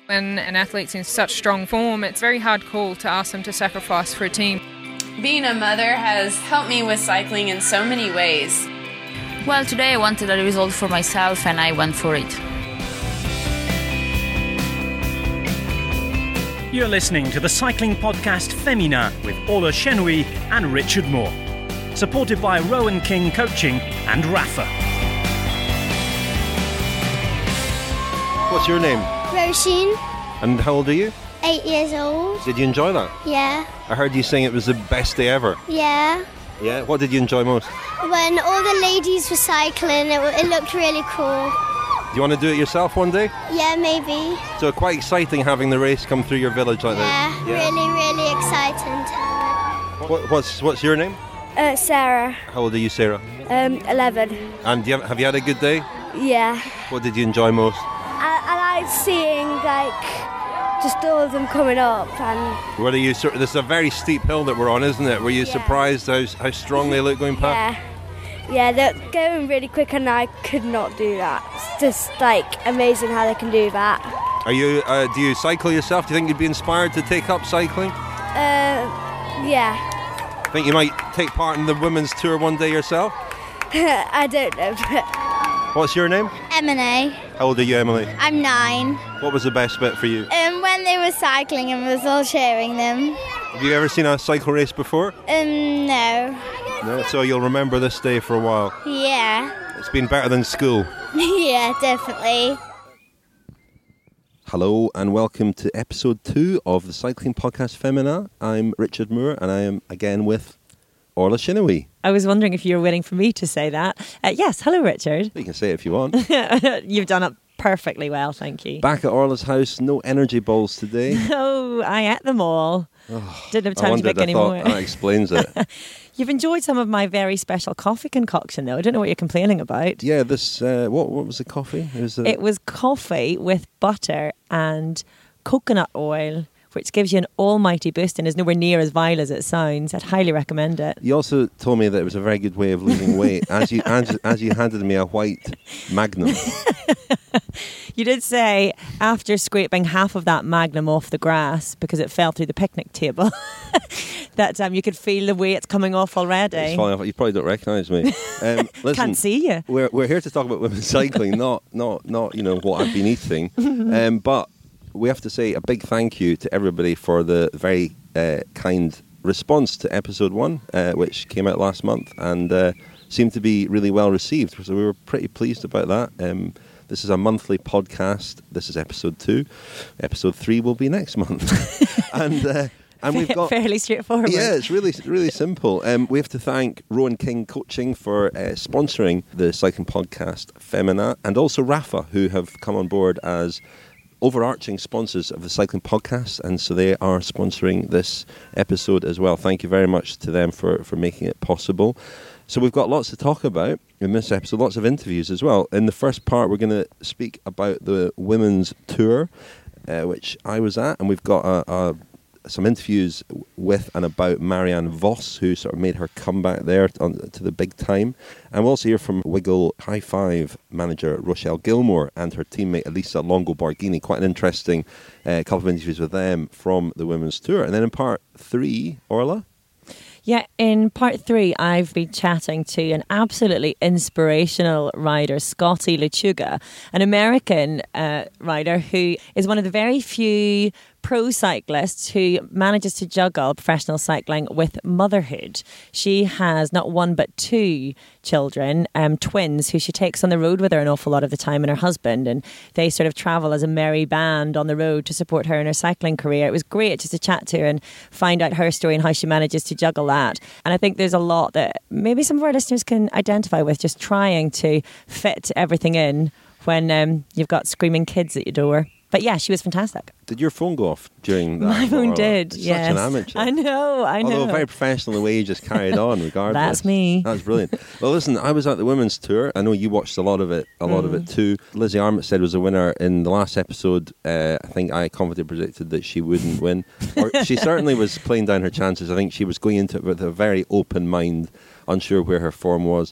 When an athlete's in such strong form, it's a very hard call to ask them to sacrifice for a team. Being a mother has helped me with cycling in so many ways. Well, today I wanted a result for myself and I went for it. You're listening to the cycling podcast Femina with Orla Chenouille and Richard Moore. Supported by Rowan King Coaching and Rafa. What's your name? Roisin, And how old are you? 8 years old. Did you enjoy that? Yeah. I heard you saying it was the best day ever. Yeah. Yeah? What did you enjoy most? When all the ladies were cycling, it looked really cool. Do you want to do it yourself one day? Yeah, maybe. So quite exciting having the race come through your village like Yeah, this. really, really exciting. What's your name? Sarah, How old are you, Sarah? 11. And have you had a good day? Yeah. What did you enjoy most? I like seeing, just all of them coming up. And Were you this is a very steep hill that we're on, isn't it? Were you surprised how strong they look going past? yeah, they're going really quick and I could not do that. It's just, amazing how they can do that. Are you? Do you cycle yourself? Do you think you'd be inspired to take up cycling? Yeah. Think you might take part in the women's tour one day yourself? I don't know. What's your name? Emily, How old are you, Emily? I'm 9. What was the best bit for you? When they were cycling and was all cheering them. Have you ever seen a cycle race before? No. No. So you'll remember this day for a while. Yeah. It's been better than school. Yeah, definitely. Hello and welcome to episode 2 of the cycling podcast Femina. I'm Richard Moore and I am again with Orla Chenouille. I was wondering if you were waiting for me to say that. Yes, hello Richard. You can say it if you want. You've done it perfectly well, thank you. Back at Orla's house, no energy balls today. Oh, I ate them all. Didn't have time to make any more. That explains it. You've enjoyed some of my very special coffee concoction though. I don't know what you're complaining about. Yeah, this, what was the coffee? It was coffee with butter and coconut oil, which gives you an almighty boost and is nowhere near as vile as it sounds. I'd highly recommend it. You also told me that it was a very good way of losing weight as you handed me a white Magnum. You did say after scraping half of that Magnum off the grass because it fell through the picnic table that you could feel the weight coming off already. It's falling off. You probably don't recognise me. Listen, Can't see you. We're here to talk about women's cycling, not what I've been eating. But we have to say a big thank you to everybody for the very kind response to episode 1, which came out last month and seemed to be really well received. So we were pretty pleased about that. This is a monthly podcast. This is episode 2. Episode 3 will be next month. and we've got fairly straightforward. Yeah, it's really simple. We have to thank Rowan King Coaching for sponsoring the cycling podcast Femina, and also Rafa, who have come on board as overarching sponsors of the cycling podcast, and so they are sponsoring this episode as well. Thank you very much to them for making it possible. So we've got lots to talk about in this episode, lots of interviews as well. In the first part, we're going to speak about the women's tour, which I was at, and we've got some interviews with and about Marianne Vos, who sort of made her comeback there to the big time. And we'll also hear from Wiggle High Five manager Rochelle Gilmore and her teammate Elisa Longo Borghini. Quite an interesting couple of interviews with them from the women's tour. And then in part 3, Orla? Yeah, in part 3, I've been chatting to an absolutely inspirational rider, Scotty Lechuga, an American rider who is one of the very few pro cyclists who manages to juggle professional cycling with motherhood. She has not one but 2 children, twins, who she takes on the road with her an awful lot of the time, and her husband, and they sort of travel as a merry band on the road to support her in her cycling career. It was great just to chat to her and find out her story and how she manages to juggle that. And I think there's a lot that maybe some of our listeners can identify with, just trying to fit everything in when you've got screaming kids at your door. But yeah, she was fantastic. Did your phone go off during that? My phone did, yes. Such an amateur. I know. Although very professional the way you just carried on regardless. That's me. That's brilliant. Well, listen, I was at the women's tour. I know you watched a lot of it too. Lizzie Armistead was a winner in the last episode. I think I confidently predicted that she wouldn't win. Or she certainly was playing down her chances. I think she was going into it with a very open mind, unsure where her form was.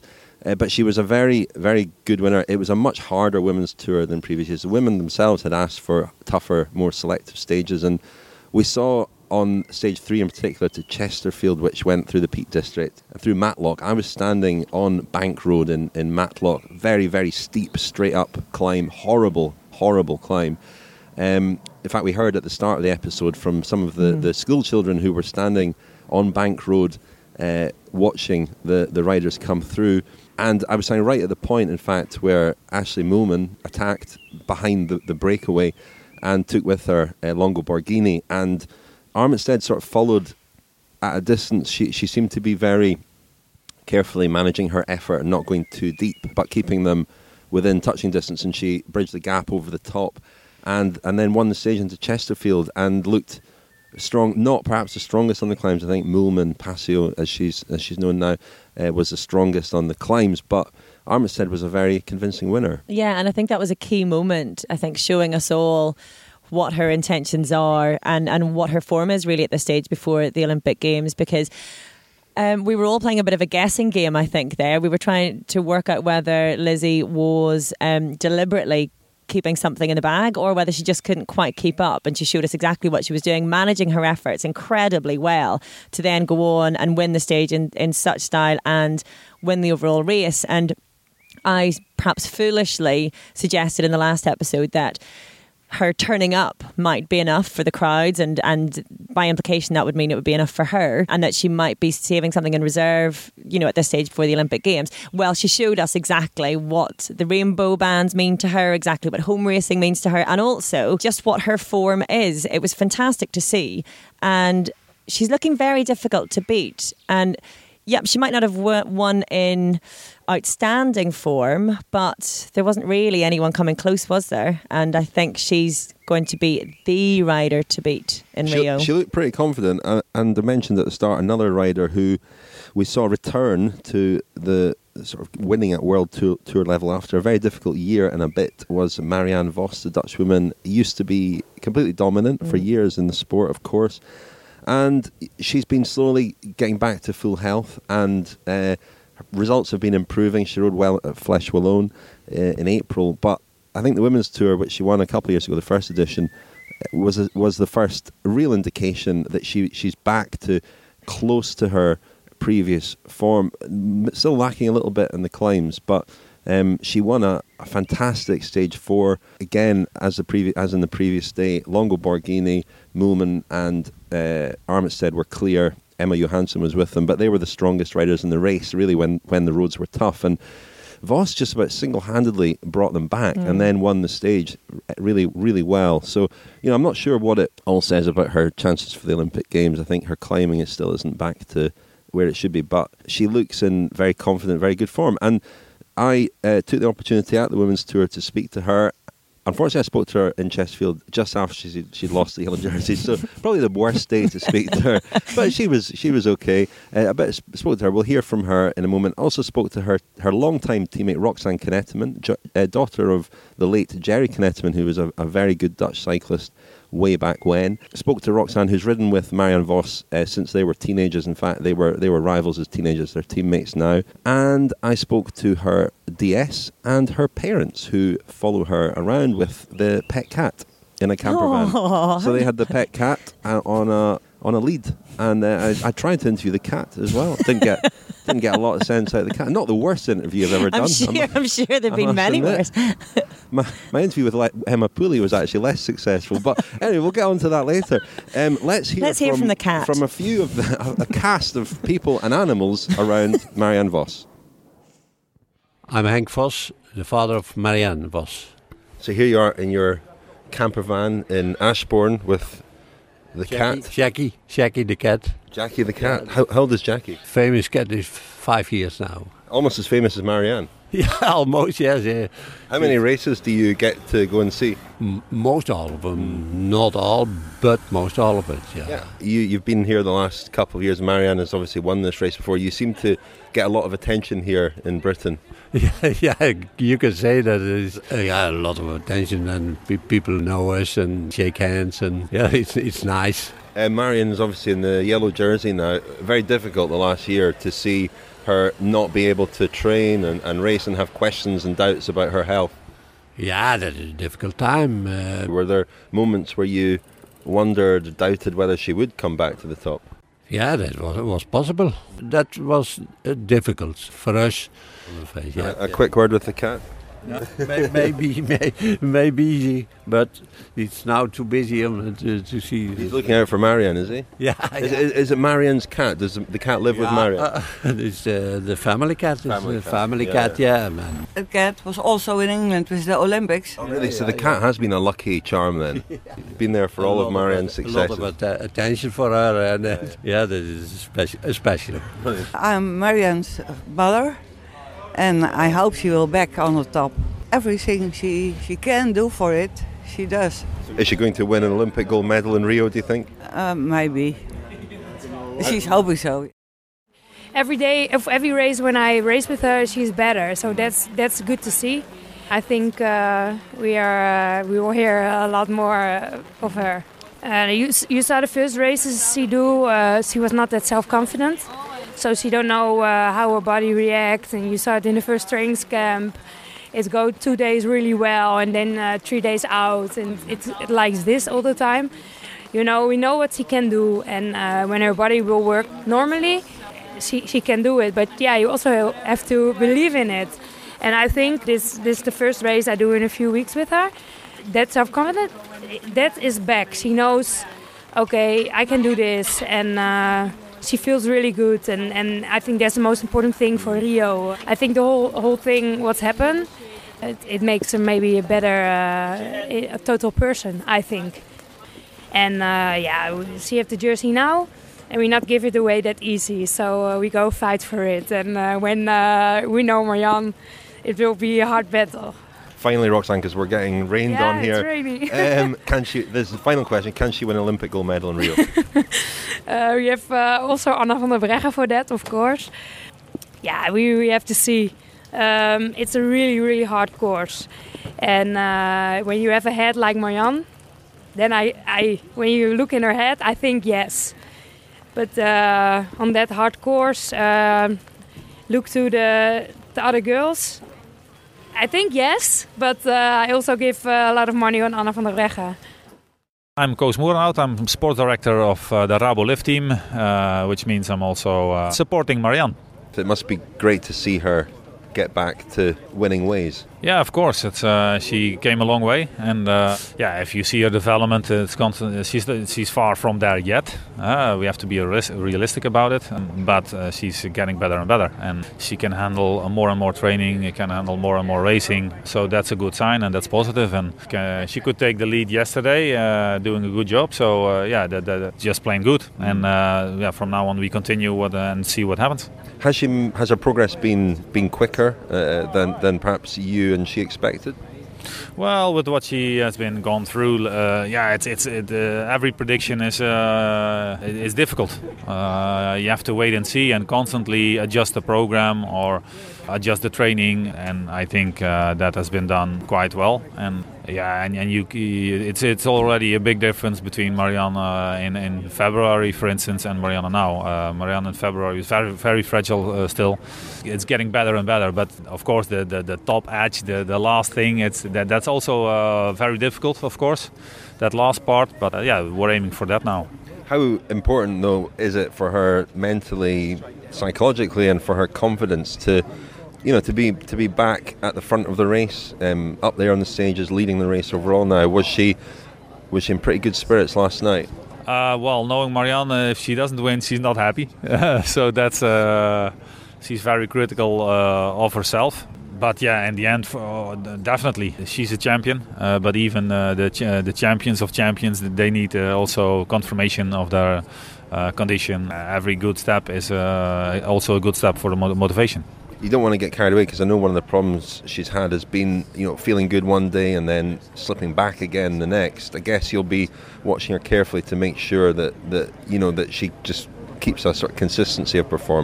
But she was a very, very good winner. It was a much harder women's tour than previous years. The women themselves had asked for tougher, more selective stages, and we saw on stage 3 in particular to Chesterfield, which went through the Peak District, through Matlock. I was standing on Bank Road in Matlock, very, very steep, straight up climb, horrible climb. In fact, we heard at the start of the episode from some of the school children who were standing on Bank Road watching the riders come through. And I was standing right at the point, in fact, where Ashley Moolman attacked behind the breakaway and took with her Longo Borghini. And Armitstead sort of followed at a distance. She seemed to be very carefully managing her effort and not going too deep, but keeping them within touching distance. And she bridged the gap over the top and then won the stage into Chesterfield and looked strong, not perhaps the strongest on the climbs. I think Moolman, Passio, as she's known now, was the strongest on the climbs, but Armitstead was a very convincing winner. Yeah, and I think that was a key moment, I think, showing us all what her intentions are and what her form is really at this stage before the Olympic Games, because we were all playing a bit of a guessing game, I think, there. We were trying to work out whether Lizzie was deliberately keeping something in the bag or whether she just couldn't quite keep up, and she showed us exactly what she was doing, managing her efforts incredibly well to then go on and win the stage in such style and win the overall race. And I perhaps foolishly suggested in the last episode that her turning up might be enough for the crowds, and by implication that would mean it would be enough for her, and that she might be saving something in reserve, at this stage before the Olympic Games. Well, she showed us exactly what the rainbow bands mean to her, exactly what home racing means to her, and also just what her form is. It was fantastic to see, and she's looking very difficult to beat. And yep, she might not have won in outstanding form, but there wasn't really anyone coming close, was there? And I think she's going to be the rider to beat in Rio. She looked pretty confident, and I mentioned at the start another rider who we saw return to the sort of winning at World Tour level after a very difficult year and a bit was Marianne Vos, the Dutch woman. Used to be completely dominant for years in the sport, of course. And she's been slowly getting back to full health, and her results have been improving. She rode well at Flèche Wallonne in April, but I think the Women's Tour, which she won a couple of years ago, the first edition, was the first real indication that she's back to close to her previous form. Still lacking a little bit in the climbs, but she won a fantastic stage 4 again, as in the previous day. Longo Borghini, Moolman and Armitstead were clear. Emma Johansson was with them, but they were the strongest riders in the race, really, when the roads were tough. And Vos just about single-handedly brought them back and then won the stage really, really well. So, I'm not sure what it all says about her chances for the Olympic Games. I think her climbing still isn't back to where it should be, but she looks in very confident, very good form. And I took the opportunity at the Women's Tour to speak to her. Unfortunately, I spoke to her in Chesterfield just after she'd lost the yellow jersey, so probably the worst day to speak to her. But she was okay. I spoke to her. We'll hear from her in a moment. Also spoke to her longtime teammate Roxanne Knetemann, daughter of the late Jerry Knetemann, who was a very good Dutch cyclist way back when. Spoke to Roxanne, who's ridden with Marianne Vos since they were teenagers. In fact, they were rivals as teenagers. They're teammates now. And I spoke to her DS and her parents, who follow her around with the pet cat in a camper van. So they had the pet cat on a lead, and I tried to interview the cat as well. Didn't get a lot of sense out of the cat. Not the worst interview I've ever done. I'm sure there've been many worse. My interview with Emma Pooley was actually less successful, but anyway, we'll get on to that later. Let's hear from the cat, from a few of a cast of people and animals around Marianne Vos. I'm Henk Vos, the father of Marianne Vos. So here you are in your camper van in Ashbourne with the cat. Jackie the cat. Jackie the cat. How old is Jackie? Famous cat is 5 years now. Almost as famous as Marianne. Yeah, almost, yes. Yeah. How many races do you get to go and see? Most all of them. Not all, but most all of it, yeah. You've been here the last couple of years. Marianne has obviously won this race before. You seem to get a lot of attention here in Britain. Yeah, you could say that there's a lot of attention, and people know us and shake hands, and it's nice. Marianne's obviously in the yellow jersey now. Very difficult the last year to see her not be able to train and race and have questions and doubts about her health? Yeah, that is a difficult time. Were there moments where you wondered, doubted whether she would come back to the top? Yeah, that was possible. That was difficult for us. Yeah. A quick word with the cat? Maybe, but it's now too busy to see. He's looking out for Marianne, is he? Yeah. Is it Marianne's cat? Does the cat live with Marianne? It's the family cat. Family cat, man. The cat was also in England with the Olympics. Oh, really? So the cat has been a lucky charm then. Been there for all of Marianne's successes. A lot of attention for her, and that is special. I'm Marianne's mother, and I hope she will back on the top. Everything she can do for it, she does. Is she going to win an Olympic gold medal in Rio, do you think? Maybe. She's hoping so. Every day, of every race when I race with her, she's better. So that's good to see. I think we will hear a lot more of her. You saw the first races she do. She was not that self-confident. So she don't know how her body reacts, and you saw it in the first training camp. It goes 2 days really well, and then 3 days out, and it likes this all the time. You know, we know what she can do, and when her body will work normally, she can do it. But yeah, you also have to believe in it. And I think this is the first race I do in a few weeks with her. That self-confidence, that is back. She knows, okay, I can do this, and she feels really good, and I think that's the most important thing for Rio. I think the whole thing, what's happened, it makes her maybe a better, a total person, I think. And she have the jersey now, and we not give it away that easy, so we go fight for it. And when we know Marianne, it will be a hard battle. Finally, Roxanne, because we're getting rained on here. It's raining. This is the final question. Can she win an Olympic gold medal in Rio? We have also Anna van der Breggen for that, of course. Yeah, we have to see. It's a really, really hard course. And when you have a head like Marianne, then when you look in her head, I think yes. But on that hard course, look to the other girls. I think yes, but I also give a lot of money on Anna van der Breggen. I'm Koos Moerenhout. I'm sport director of the Rabo Lift team, which means I'm also supporting Marianne. It must be great to see her get back to winning ways. Yeah, of course. She came a long way, and if you see her development, it's constant. She's far from there yet. We have to be realistic about it, but she's getting better and better, and she can handle more and more training. Can handle more and more racing. So that's a good sign, and that's positive. And she could take the lead yesterday, doing a good job. So that just plain good. And from now on we continue and see what happens. Has her progress been quicker than perhaps you and she expected? Well, with what she has been gone through, every prediction is difficult. You have to wait and see and constantly adjust the program or adjust the training, and I think that has been done quite well. And it's already a big difference between Marianne in February, for instance, and Marianne now. Marianne in February is very, very fragile still. It's getting better and better, but of course the top edge, the last thing, that's also very difficult, of course, that last part. But we're aiming for that now. How important, though, is it for her mentally, psychologically, and for her confidence to be back at the front of the race, up there on the stages, leading the race overall now? Was she in pretty good spirits last night? Well, knowing Marianne, if she doesn't win, she's not happy. So that's she's very critical of herself. But in the end, definitely, she's a champion. But even the champions of champions, they need also confirmation of their condition. Every good step is also a good step for the motivation. You don't want to get carried away, because I know one of the problems she's had has been, feeling good one day and then slipping back again the next. I guess you'll be watching her carefully to make sure that she just keeps a sort of consistency of performance.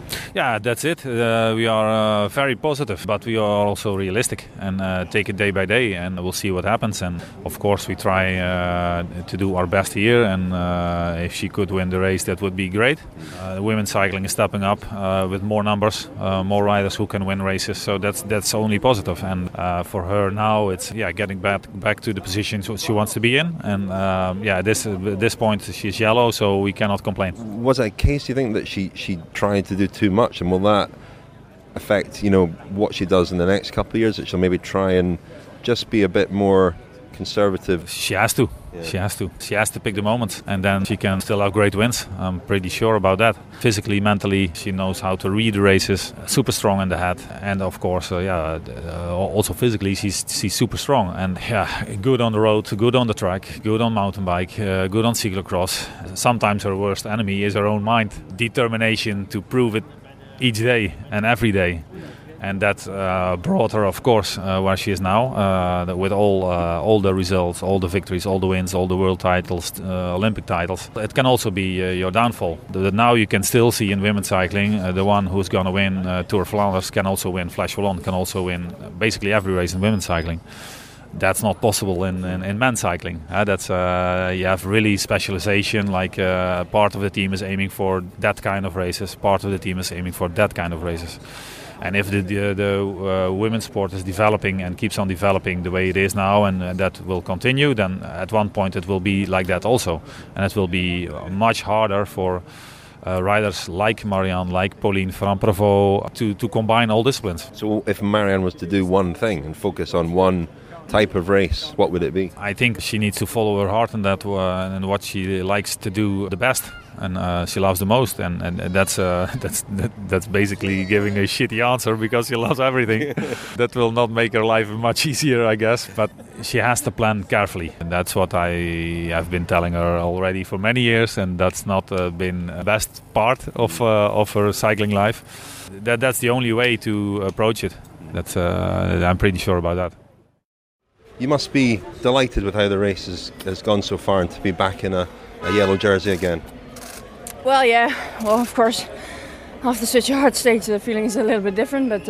Yeah, that's it. We are very positive, but we are also realistic and take it day by day, and we'll see what happens. And of course, we try to do our best here. And if she could win the race, that would be great. Women's cycling is stepping up with more numbers, more riders who can win races. So that's only positive. And for her now, it's getting back to the position she wants to be in. And at this point, she's yellow, so we cannot complain. Was it a case, do you think, that she tried to do too much, and will that affect what she does in the next couple of years, that she'll maybe try and just be a bit more conservative? She has to. Yeah. She has to pick the moment, and then she can still have great wins. I'm pretty sure about that. Physically, mentally, she knows how to read the races. Super strong in the head, and of course, also physically, she's super strong. And good on the road, good on the track, good on mountain bike, good on cyclocross. Sometimes her worst enemy is her own mind. Determination to prove it each day and every day. And that brought her, of course, where she is now, with all the results, all the victories, all the wins, all the world titles, Olympic titles. It can also be your downfall. Now you can still see in women's cycling, the one who's going to win Tour of Flanders can also win Flèche Wallonne, can also win basically every race in women's cycling. That's not possible in men's cycling. You have really specialization, like part of the team is aiming for that kind of races, part of the team is aiming for that kind of races. And if the women's sport is developing and keeps on developing the way it is now, and that will continue, then at one point it will be like that also. And it will be much harder for riders like Marianne, like Pauline Ferrand-Prévot to combine all disciplines. So if Marianne was to do one thing and focus on one type of race, what would it be? I think she needs to follow her heart in that and what she likes to do the best. And she loves the most, and that's basically giving a shitty answer because she loves everything. That will not make her life much easier, I guess, but she has to plan carefully. And that's what I have been telling her already for many years, and that's not been the best part of her cycling life. That's the only way to approach it. I'm pretty sure about that. You must be delighted with how the race has gone so far, and to be back in a yellow jersey again. Well, yeah. Well, of course, after such a hard stage, the feeling is a little bit different. But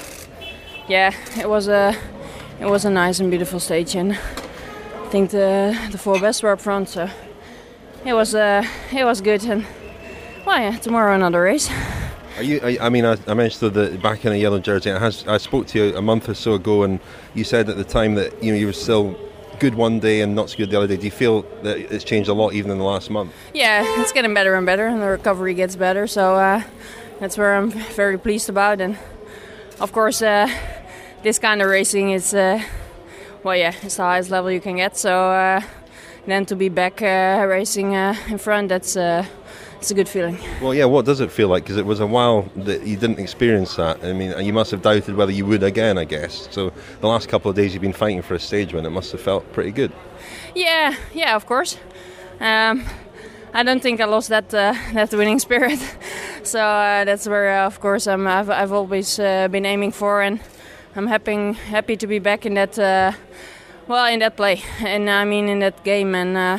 it was a nice and beautiful stage, and I think the four best were up front, so it was good. And tomorrow another race. I mentioned that back in a yellow jersey. I spoke to you a month or so ago, and you said at the time that you were still good one day and not so good the other day. Do you feel that it's changed a lot even in the last month? Yeah, it's getting better and better, and the recovery gets better. So that's where I'm very pleased about. And of course, this kind of racing is, it's the highest level you can get. So then to be back racing in front, it's a good feeling. Well, yeah, what does it feel like? Because it was a while that you didn't experience that. I mean, you must have doubted whether you would again, I guess. So the last couple of days you've been fighting for a stage win. It must have felt pretty good. Yeah, of course. I don't think I lost that winning spirit. So that's where, of course, I've always been aiming for, and I'm happy to be back in that in that play, and I mean in that game, and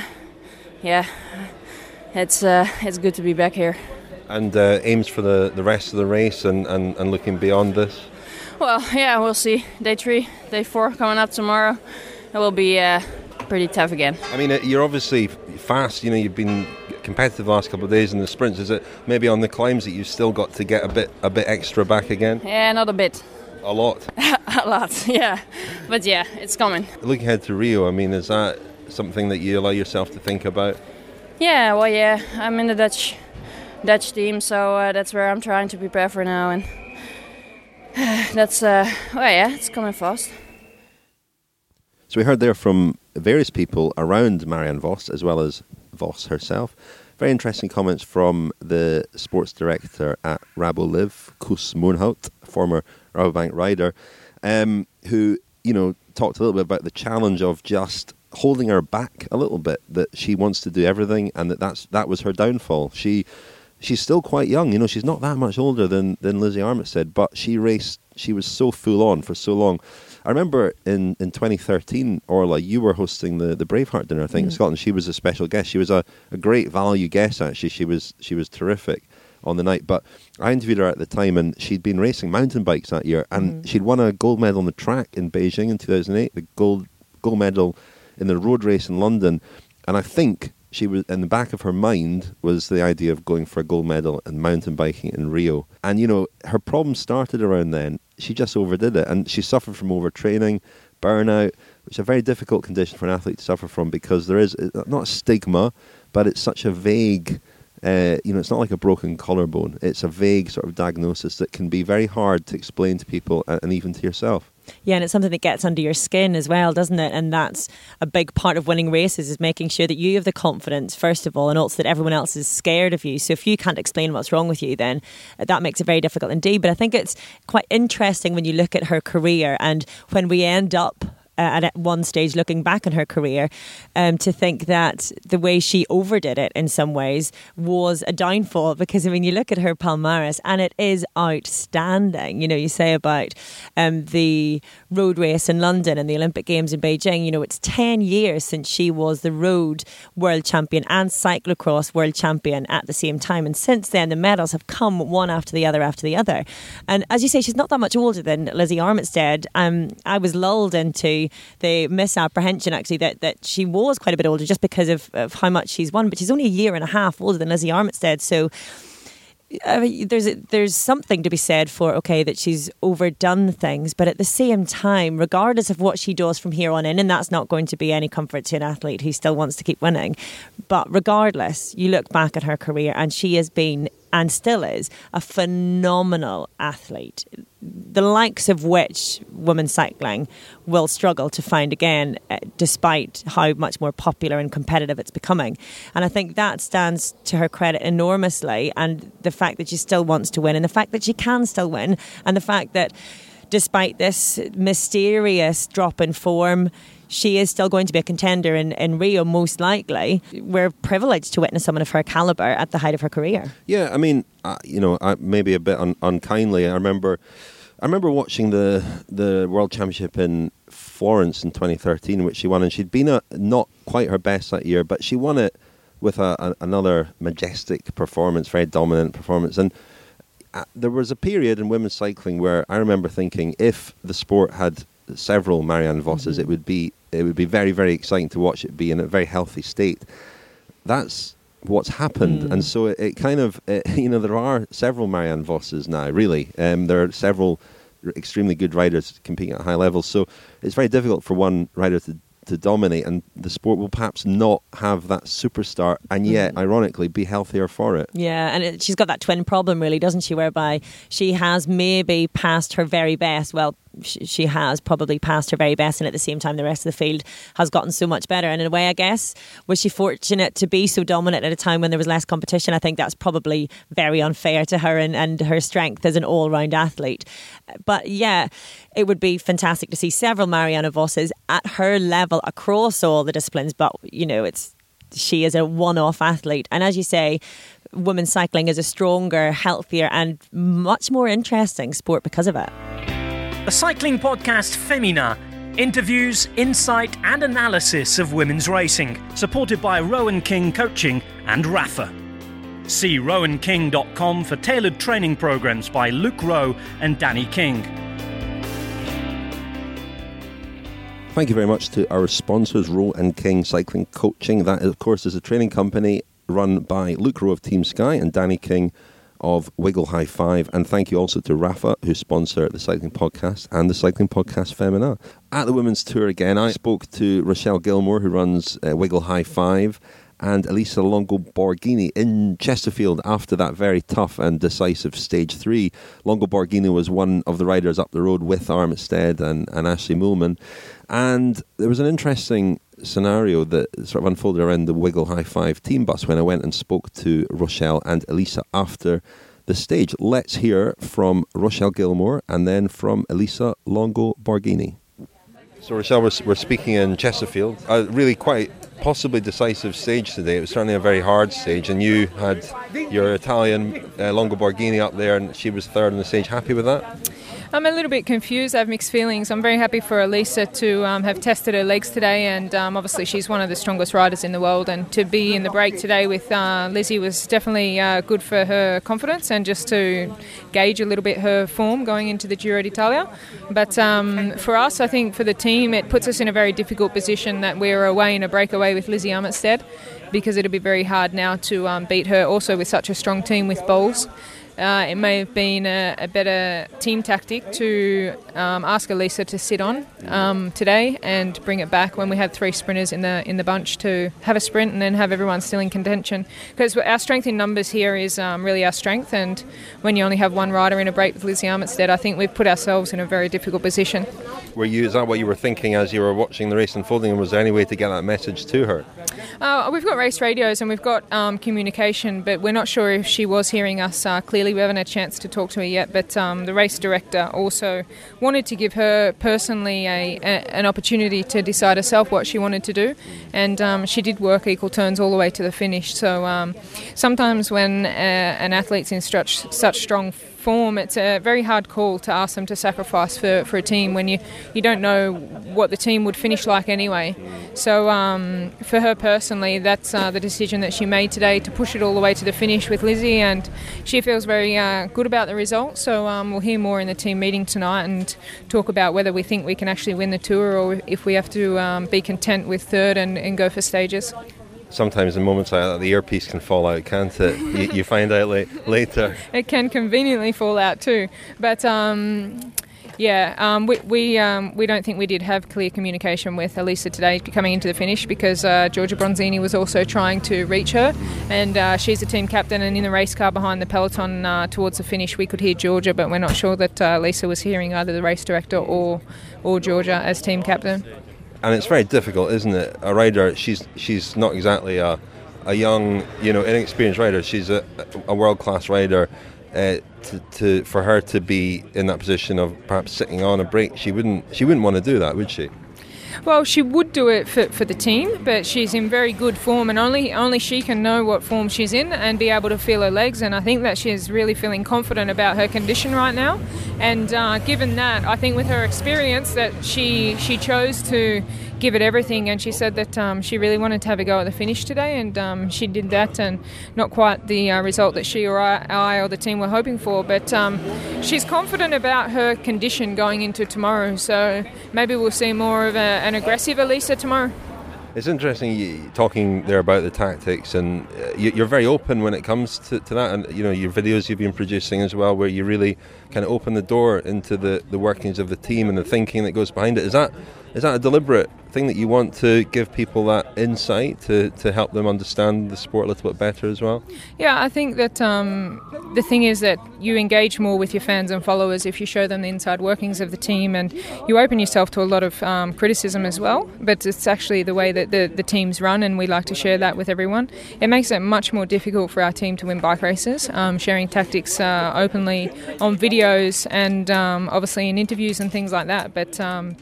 it's good to be back here. And aims for the rest of the race and looking beyond this? Well, yeah, we'll see. Day 3, Day 4 coming up tomorrow. It will be pretty tough again. I mean, you're obviously fast. You've been competitive the last couple of days in the sprints. Is it maybe on the climbs that you've still got to get a bit extra back again? Yeah, not a bit. A lot? A lot, yeah. But yeah, it's coming. Looking ahead to Rio, I mean, is that something that you allow yourself to think about? Yeah, well, yeah. I'm in the Dutch team, so that's where I'm trying to prepare for now, and that's it's coming fast. So we heard there from various people around Marianne Vos as well as Vos herself. Very interesting comments from the sports director at Rabo Liv, Koos Moonhout, former Rabobank rider, who talked a little bit about the challenge of just holding her back a little bit, that she wants to do everything, and that was her downfall. She's still quite young, she's not that much older than Lizzie Armitstead, but she was so full on for so long. I remember in 2013, Orla, you were hosting the Braveheart dinner, I think, in Scotland. She was a special guest. She was a great value guest, actually. She was terrific. on the night. But I interviewed her at the time, and she'd been racing mountain bikes that year, and she'd won a gold medal on the track in Beijing in 2008, the gold medal in the road race in London. And I think she was, in the back of her mind, was the idea of going for a gold medal in mountain biking in Rio. And, you know, her problem started around then. She just overdid it, and she suffered from overtraining, burnout, which is a very difficult condition for an athlete to suffer from, because there is not a stigma, but it's such a vague, it's not like a broken collarbone. It's a vague sort of diagnosis that can be very hard to explain to people and even to yourself. Yeah, and it's something that gets under your skin as well, doesn't it? And that's a big part of winning races, is making sure that you have the confidence, first of all, and also that everyone else is scared of you. So if you can't explain what's wrong with you, then that makes it very difficult indeed. But I think it's quite interesting when you look at her career, and when we end up at one stage looking back on her career, to think that the way she overdid it in some ways was a downfall, because I mean, you look at her palmarès and it is outstanding. You know, you say about the road race in London and the Olympic Games in Beijing, you know, it's 10 years since she was the road world champion and cyclocross world champion at the same time, and since then the medals have come one after the other. And as you say, she's not that much older than Lizzie Armitstead. I was lulled into the misapprehension actually that she was quite a bit older just because of how much she's won, but she's only a year and a half older than Lizzie Armitstead. So there's something to be said for, okay, that she's overdone things, but at the same time, regardless of what she does from here on in, and that's not going to be any comfort to an athlete who still wants to keep winning, but regardless, you look back at her career and she has been, and still is, a phenomenal athlete, the likes of which women's cycling will struggle to find again, despite how much more popular and competitive it's becoming. And I think that stands to her credit enormously, and the fact that she still wants to win, and the fact that she can still win, and the fact that despite this mysterious drop in form, she is still going to be a contender in Rio, most likely. We're privileged to witness someone of her calibre at the height of her career. Yeah, I mean, maybe a bit unkindly, I remember watching the World Championship in Florence in 2013, which she won, and she'd been not quite her best that year, but she won it with another majestic performance, very dominant performance. And there was a period in women's cycling where I remember thinking, if the sport had several Marianne Vosses, it would be very, very exciting to watch it be in a very healthy state. That's what's happened, and so it kind of there are several Marianne Vosses now. Really, there are several extremely good riders competing at high levels. So it's very difficult for one rider to dominate, and the sport will perhaps not have that superstar, and yet, ironically, be healthier for it. Yeah, and she's got that twin problem, really, doesn't she, whereby she has maybe passed her very best. Well, she has probably passed her very best, and at the same time the rest of the field has gotten so much better. And in a way, I guess, was she fortunate to be so dominant at a time when there was less competition? I think that's probably very unfair to her and her strength as an all-round athlete. But yeah, it would be fantastic to see several Marianne Vosses at her level across all the disciplines, but she is a one-off athlete, and as you say, women's cycling is a stronger, healthier and much more interesting sport because of it. The cycling podcast Femina. Interviews, insight and analysis of women's racing. Supported by Rowan King Coaching and Rafa. See rowanking.com for tailored training programs by Luke Rowe and Danny King. Thank you very much to our sponsors, Rowe and King Cycling Coaching. That, of course, is a training company run by Luke Rowe of Team Sky and Danny King of Wiggle High Five. And thank you also to Rafa, who sponsor the Cycling Podcast and the Cycling Podcast Femina. At the Women's Tour again, I spoke to Rochelle Gilmore, who runs Wiggle High Five, and Elisa Longo Borghini in Chesterfield after that very tough and decisive Stage 3. Longo Borghini was one of the riders up the road with Armitstead and Ashley Moolman. And there was an interesting scenario that sort of unfolded around the Wiggle High Five team bus when I went and spoke to Rochelle and Elisa after the stage. Let's hear from Rochelle Gilmore and then from Elisa Longo Borghini. So Rochelle, we're speaking in Chesterfield, a really quite possibly decisive stage today. It was certainly a very hard stage, and you had your Italian Longo Borghini up there, and she was third on the stage. Happy with that? I'm a little bit confused. I have mixed feelings. I'm very happy for Elisa to have tested her legs today, and obviously she's one of the strongest riders in the world, and to be in the break today with Lizzie was definitely good for her confidence and just to gauge a little bit her form going into the Giro d'Italia. But for us, I think for the team, it puts us in a very difficult position that we're away in a breakaway with Lizzie Armitstead, because it'll be very hard now to beat her also with such a strong team with Bowles. It may have been a better team tactic to ask Elisa to sit on today and bring it back when we had 3 sprinters in the bunch to have a sprint and then have everyone still in contention. Because our strength in numbers here is really our strength, and when you only have one rider in a break with Lizzie Armitstead, I think we've put ourselves in a very difficult position. Is that what you were thinking as you were watching the race unfolding, and was there any way to get that message to her? We've got race radios and we've got communication, but we're not sure if she was hearing us clearly. We haven't had a chance to talk to her yet, but the race director also wanted to give her personally an opportunity to decide herself what she wanted to do, and she did work equal turns all the way to the finish. So sometimes when an athlete's in such strong form, it's a very hard call to ask them to sacrifice for a team when you don't know what the team would finish like anyway. So for her personally, that's the decision that she made today, to push it all the way to the finish with Lizzie, and she feels very good about the result. So we'll hear more in the team meeting tonight and talk about whether we think we can actually win the Tour or if we have to be content with third and go for stages. Sometimes in moments like that, the earpiece can fall out, can't it? You find out later. It can conveniently fall out too. But we don't think we did have clear communication with Elisa today coming into the finish, because Giorgia Bronzini was also trying to reach her, and she's the team captain, and in the race car behind the peloton towards the finish we could hear Giorgia, but we're not sure that Elisa was hearing either the race director or Giorgia as team captain. And it's very difficult, isn't it? A rider, she's not exactly a young, inexperienced rider. She's a world-class rider. For her to be in that position of perhaps sitting on a break, she wouldn't want to do that, would she? Well, she would do it for the team, but she's in very good form, and only she can know what form she's in and be able to feel her legs, and I think that she's really feeling confident about her condition right now. And given that, I think with her experience that she chose to give it everything, and she said that she really wanted to have a go at the finish today, and she did that, and not quite the result that she or I or the team were hoping for, but she's confident about her condition going into tomorrow, so maybe we'll see more of an aggressive Elisa tomorrow. It's interesting talking there about the tactics, and you're very open when it comes to that, and your videos you've been producing as well, where you really kind of open the door into the workings of the team and the thinking that goes behind it. Is that a deliberate thing that you want to give people that insight to help them understand the sport a little bit better as well? Yeah, I think that the thing is that you engage more with your fans and followers if you show them the inside workings of the team, and you open yourself to a lot of criticism as well, but it's actually the way that the teams run, and we like to share that with everyone. It makes it much more difficult for our team to win bike races, sharing tactics openly on videos and obviously in interviews and things like that, but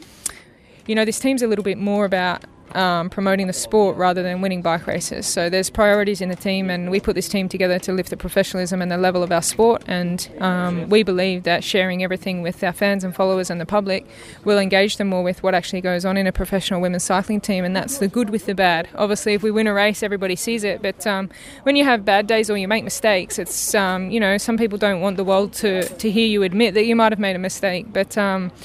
this team's a little bit more about promoting the sport rather than winning bike races. So there's priorities in the team, and we put this team together to lift the professionalism and the level of our sport, and we believe that sharing everything with our fans and followers and the public will engage them more with what actually goes on in a professional women's cycling team, and that's the good with the bad. Obviously, if we win a race, everybody sees it, but when you have bad days or you make mistakes, it's some people don't want the world to hear you admit that you might have made a mistake, but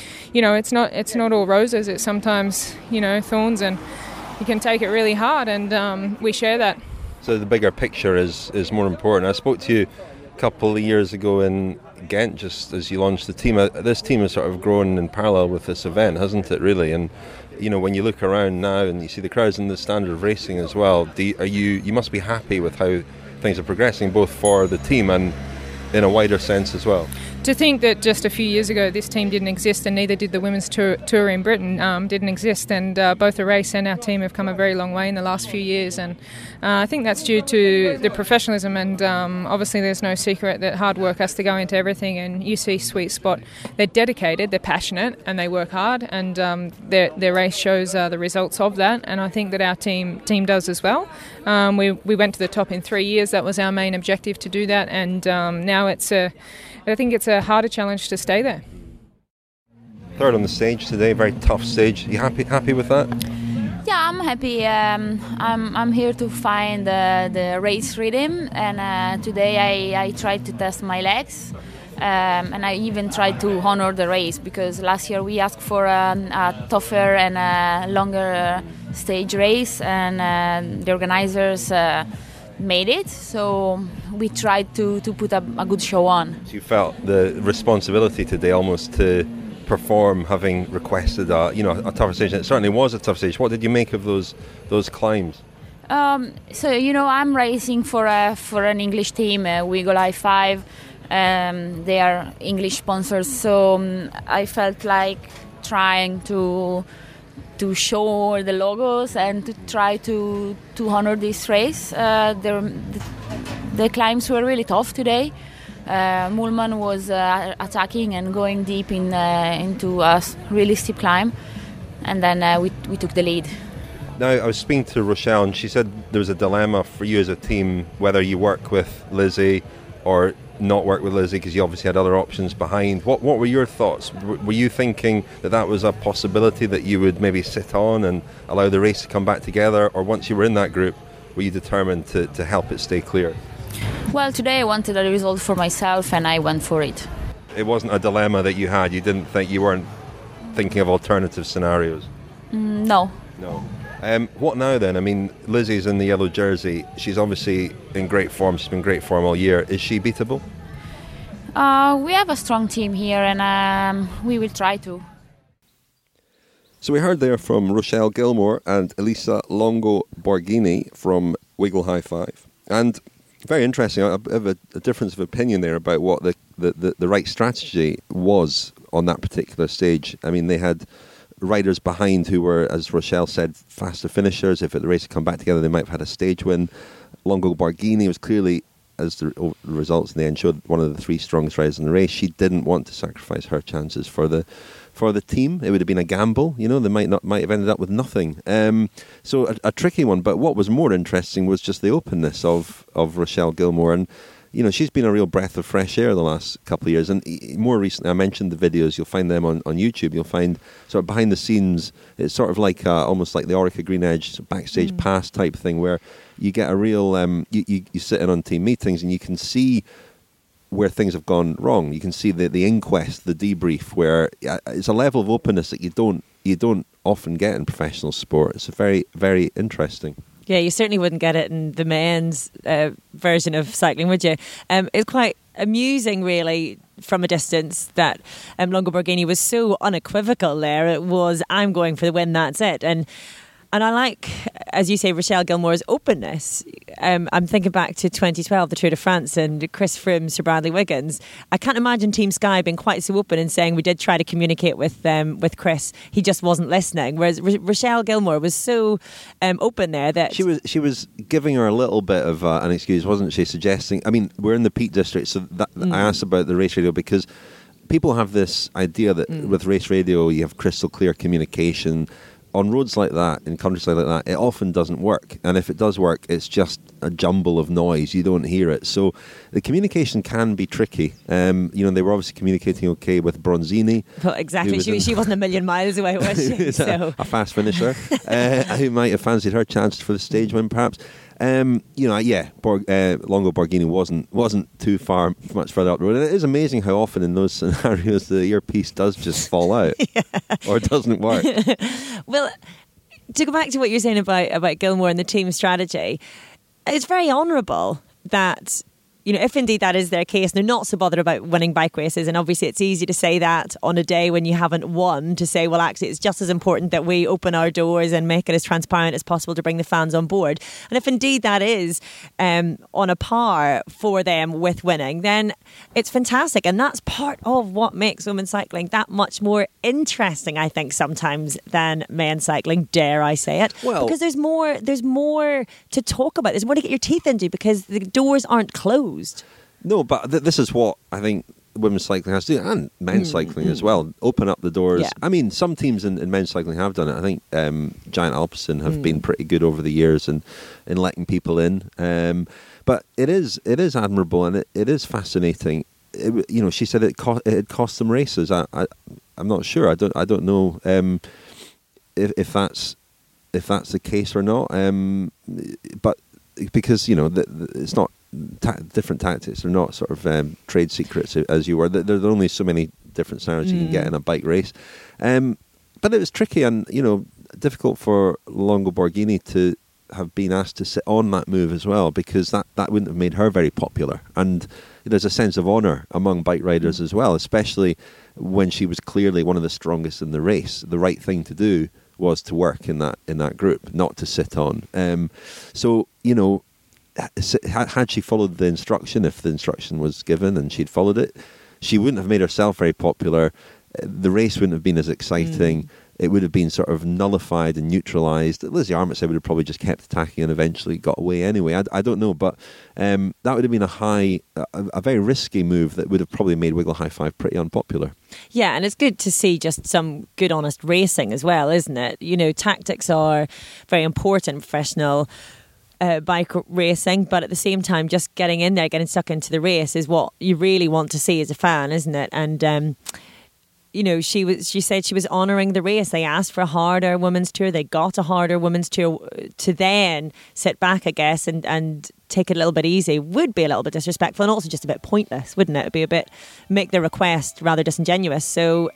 it's not all roses. It's sometimes thorns, and you can take it really hard, and we share that. So the bigger picture is more important. I spoke to you a couple of years ago in Ghent, just as you launched the team. This team has sort of grown in parallel with this event, hasn't it, really? And when you look around now and you see the crowds and the standard of racing as well, you must be happy with how things are progressing, both for the team and in a wider sense as well. To think that just a few years ago this team didn't exist, and neither did the women's tour in Britain, didn't exist, and both the race and our team have come a very long way in the last few years, and I think that's due to the professionalism, and obviously there's no secret that hard work has to go into everything, and you see Sweet Spot, they're dedicated, they're passionate, and they work hard, and their race shows the results of that, and I think that our team does as well. We went to the top in 3 years. That was our main objective, to do that, and now I think it's a harder challenge to stay there. Third on the stage today, very tough stage. You happy with that? Yeah, I'm happy. I'm here to find the race rhythm, and today I tried to test my legs, and I even tried to honor the race, because last year we asked for a tougher and a longer stage race, and the organizers made it. So we tried to put a good show on. So you felt the responsibility today almost to perform, having requested a tougher stage. And it certainly was a tough stage. What did you make of those climbs? So I'm racing for an English team, Wiggle i5. They are English sponsors, so I felt like trying to show the logos and to try to honor this race. The climbs were really tough today. Moolman was attacking and going deep into a really steep climb, and then we took the lead. Now, I was speaking to Rochelle, and she said there was a dilemma for you as a team, whether you work with Lizzie or not work with Lizzie, because you obviously had other options behind. What were your thoughts? Were you thinking that was a possibility, that you would maybe sit on and allow the race to come back together, or once you were in that group, were you determined to help it stay clear? Well, today I wanted a result for myself, and I went for it. It wasn't a dilemma that you had? You didn't think, you weren't thinking of alternative scenarios? No. What now then? I mean, Lizzie's in the yellow jersey. She's obviously in great form. She's been in great form all year. Is she beatable? We have a strong team here, and we will try to. So we heard there from Rochelle Gilmore and Elisa Longo Borghini from Wiggle High Five. And very interesting. I have a difference of opinion there about what the right strategy was on that particular stage. I mean, they had riders behind who were, as Rochelle said, faster finishers. If the race had come back together, they might have had a stage win. Longo Borghini was clearly, as the results in the end showed, one of the three strongest riders in the race. She didn't want to sacrifice her chances for the team. It would have been a gamble. They might have ended up with nothing. So a tricky one. But what was more interesting was just the openness of Rochelle Gilmore. And she's been a real breath of fresh air the last couple of years. And more recently, I mentioned the videos. You'll find them on YouTube. You'll find sort of behind the scenes. It's sort of like almost like the Orica Green Edge backstage pass type thing, where you get a real you sit in on team meetings and you can see where things have gone wrong. You can see the inquest, the debrief, where it's a level of openness that you don't often get in professional sport. It's very, very interesting. Yeah, you certainly wouldn't get it in the men's version of cycling, would you? It's quite amusing, really, from a distance, that Longo Borghini was so unequivocal there. It was, I'm going for the win, that's it. And I like, as you say, Rochelle Gilmore's openness. I'm thinking back to 2012, the Tour de France, and Chris Froome, Sir Bradley Wiggins. I can't imagine Team Sky being quite so open and saying, we did try to communicate with Chris, he just wasn't listening. Whereas Rochelle Gilmore was so open there that she was giving her a little bit of an excuse, wasn't she? Suggesting, I mean, we're in the Peak District, so I asked about the race radio because people have this idea that with race radio you have crystal clear communication. On roads like that, in countryside like that, it often doesn't work. And if it does work, it's just a jumble of noise. You don't hear it. So the communication can be tricky. They were obviously communicating okay with Bronzini. Well, exactly. She wasn't a million miles away, was she? So. A fast finisher who might have fancied her chance for the stage win, perhaps. Longo Borghini wasn't too much further up the road. And it is amazing how often in those scenarios the earpiece does just fall out or doesn't work. Well, to go back to what you're saying about Gilmore and the team strategy, it's very honourable that, if indeed that is their case, and they're not so bothered about winning bike races, and obviously it's easy to say that on a day when you haven't won, to say, well, actually it's just as important that we open our doors and make it as transparent as possible to bring the fans on board. And if indeed that is on a par for them with winning, then it's fantastic. And that's part of what makes women's cycling that much more interesting, I think, sometimes than men's cycling, dare I say it. Well, because there's more to talk about. There's more to get your teeth into because the doors aren't closed. No, but this is what I think women's cycling has to do, and men's cycling as well. Open up the doors. Yeah. I mean, some teams in men's cycling have done it. I think Giant Alpecin have been pretty good over the years in letting people in. But it is admirable, and it is fascinating. she said it had cost them races. I'm not sure. I don't know if that's the case or not. But because it's not different tactics. They're not sort of trade secrets as you were. There are only so many different scenarios you can get in a bike race. But it was tricky and difficult for Longo Borghini to have been asked to sit on that move as well, because that wouldn't have made her very popular. And there's a sense of honour among bike riders as well, especially when she was clearly one of the strongest in the race. The right thing to do was to work in that group, not to sit on. So had she followed the instruction, if the instruction was given and she'd followed it, she wouldn't have made herself very popular. The race wouldn't have been as exciting. It would have been sort of nullified and neutralised. Lizzie Armitstead would have probably just kept attacking and eventually got away anyway. I don't know, but that would have been a very risky move that would have probably made Wiggle High Five pretty unpopular. Yeah, and it's good to see just some good, honest racing as well, isn't it? Tactics are very important in professional bike racing, but at the same time, just getting in there, getting stuck into the race is what you really want to see as a fan, isn't it? And she said she was honouring the race. They asked for a harder women's tour. They got a harder women's tour. To then sit back, I guess, and take it a little bit easy would be a little bit disrespectful and also just a bit pointless, wouldn't it? It'd be make the request rather disingenuous. So,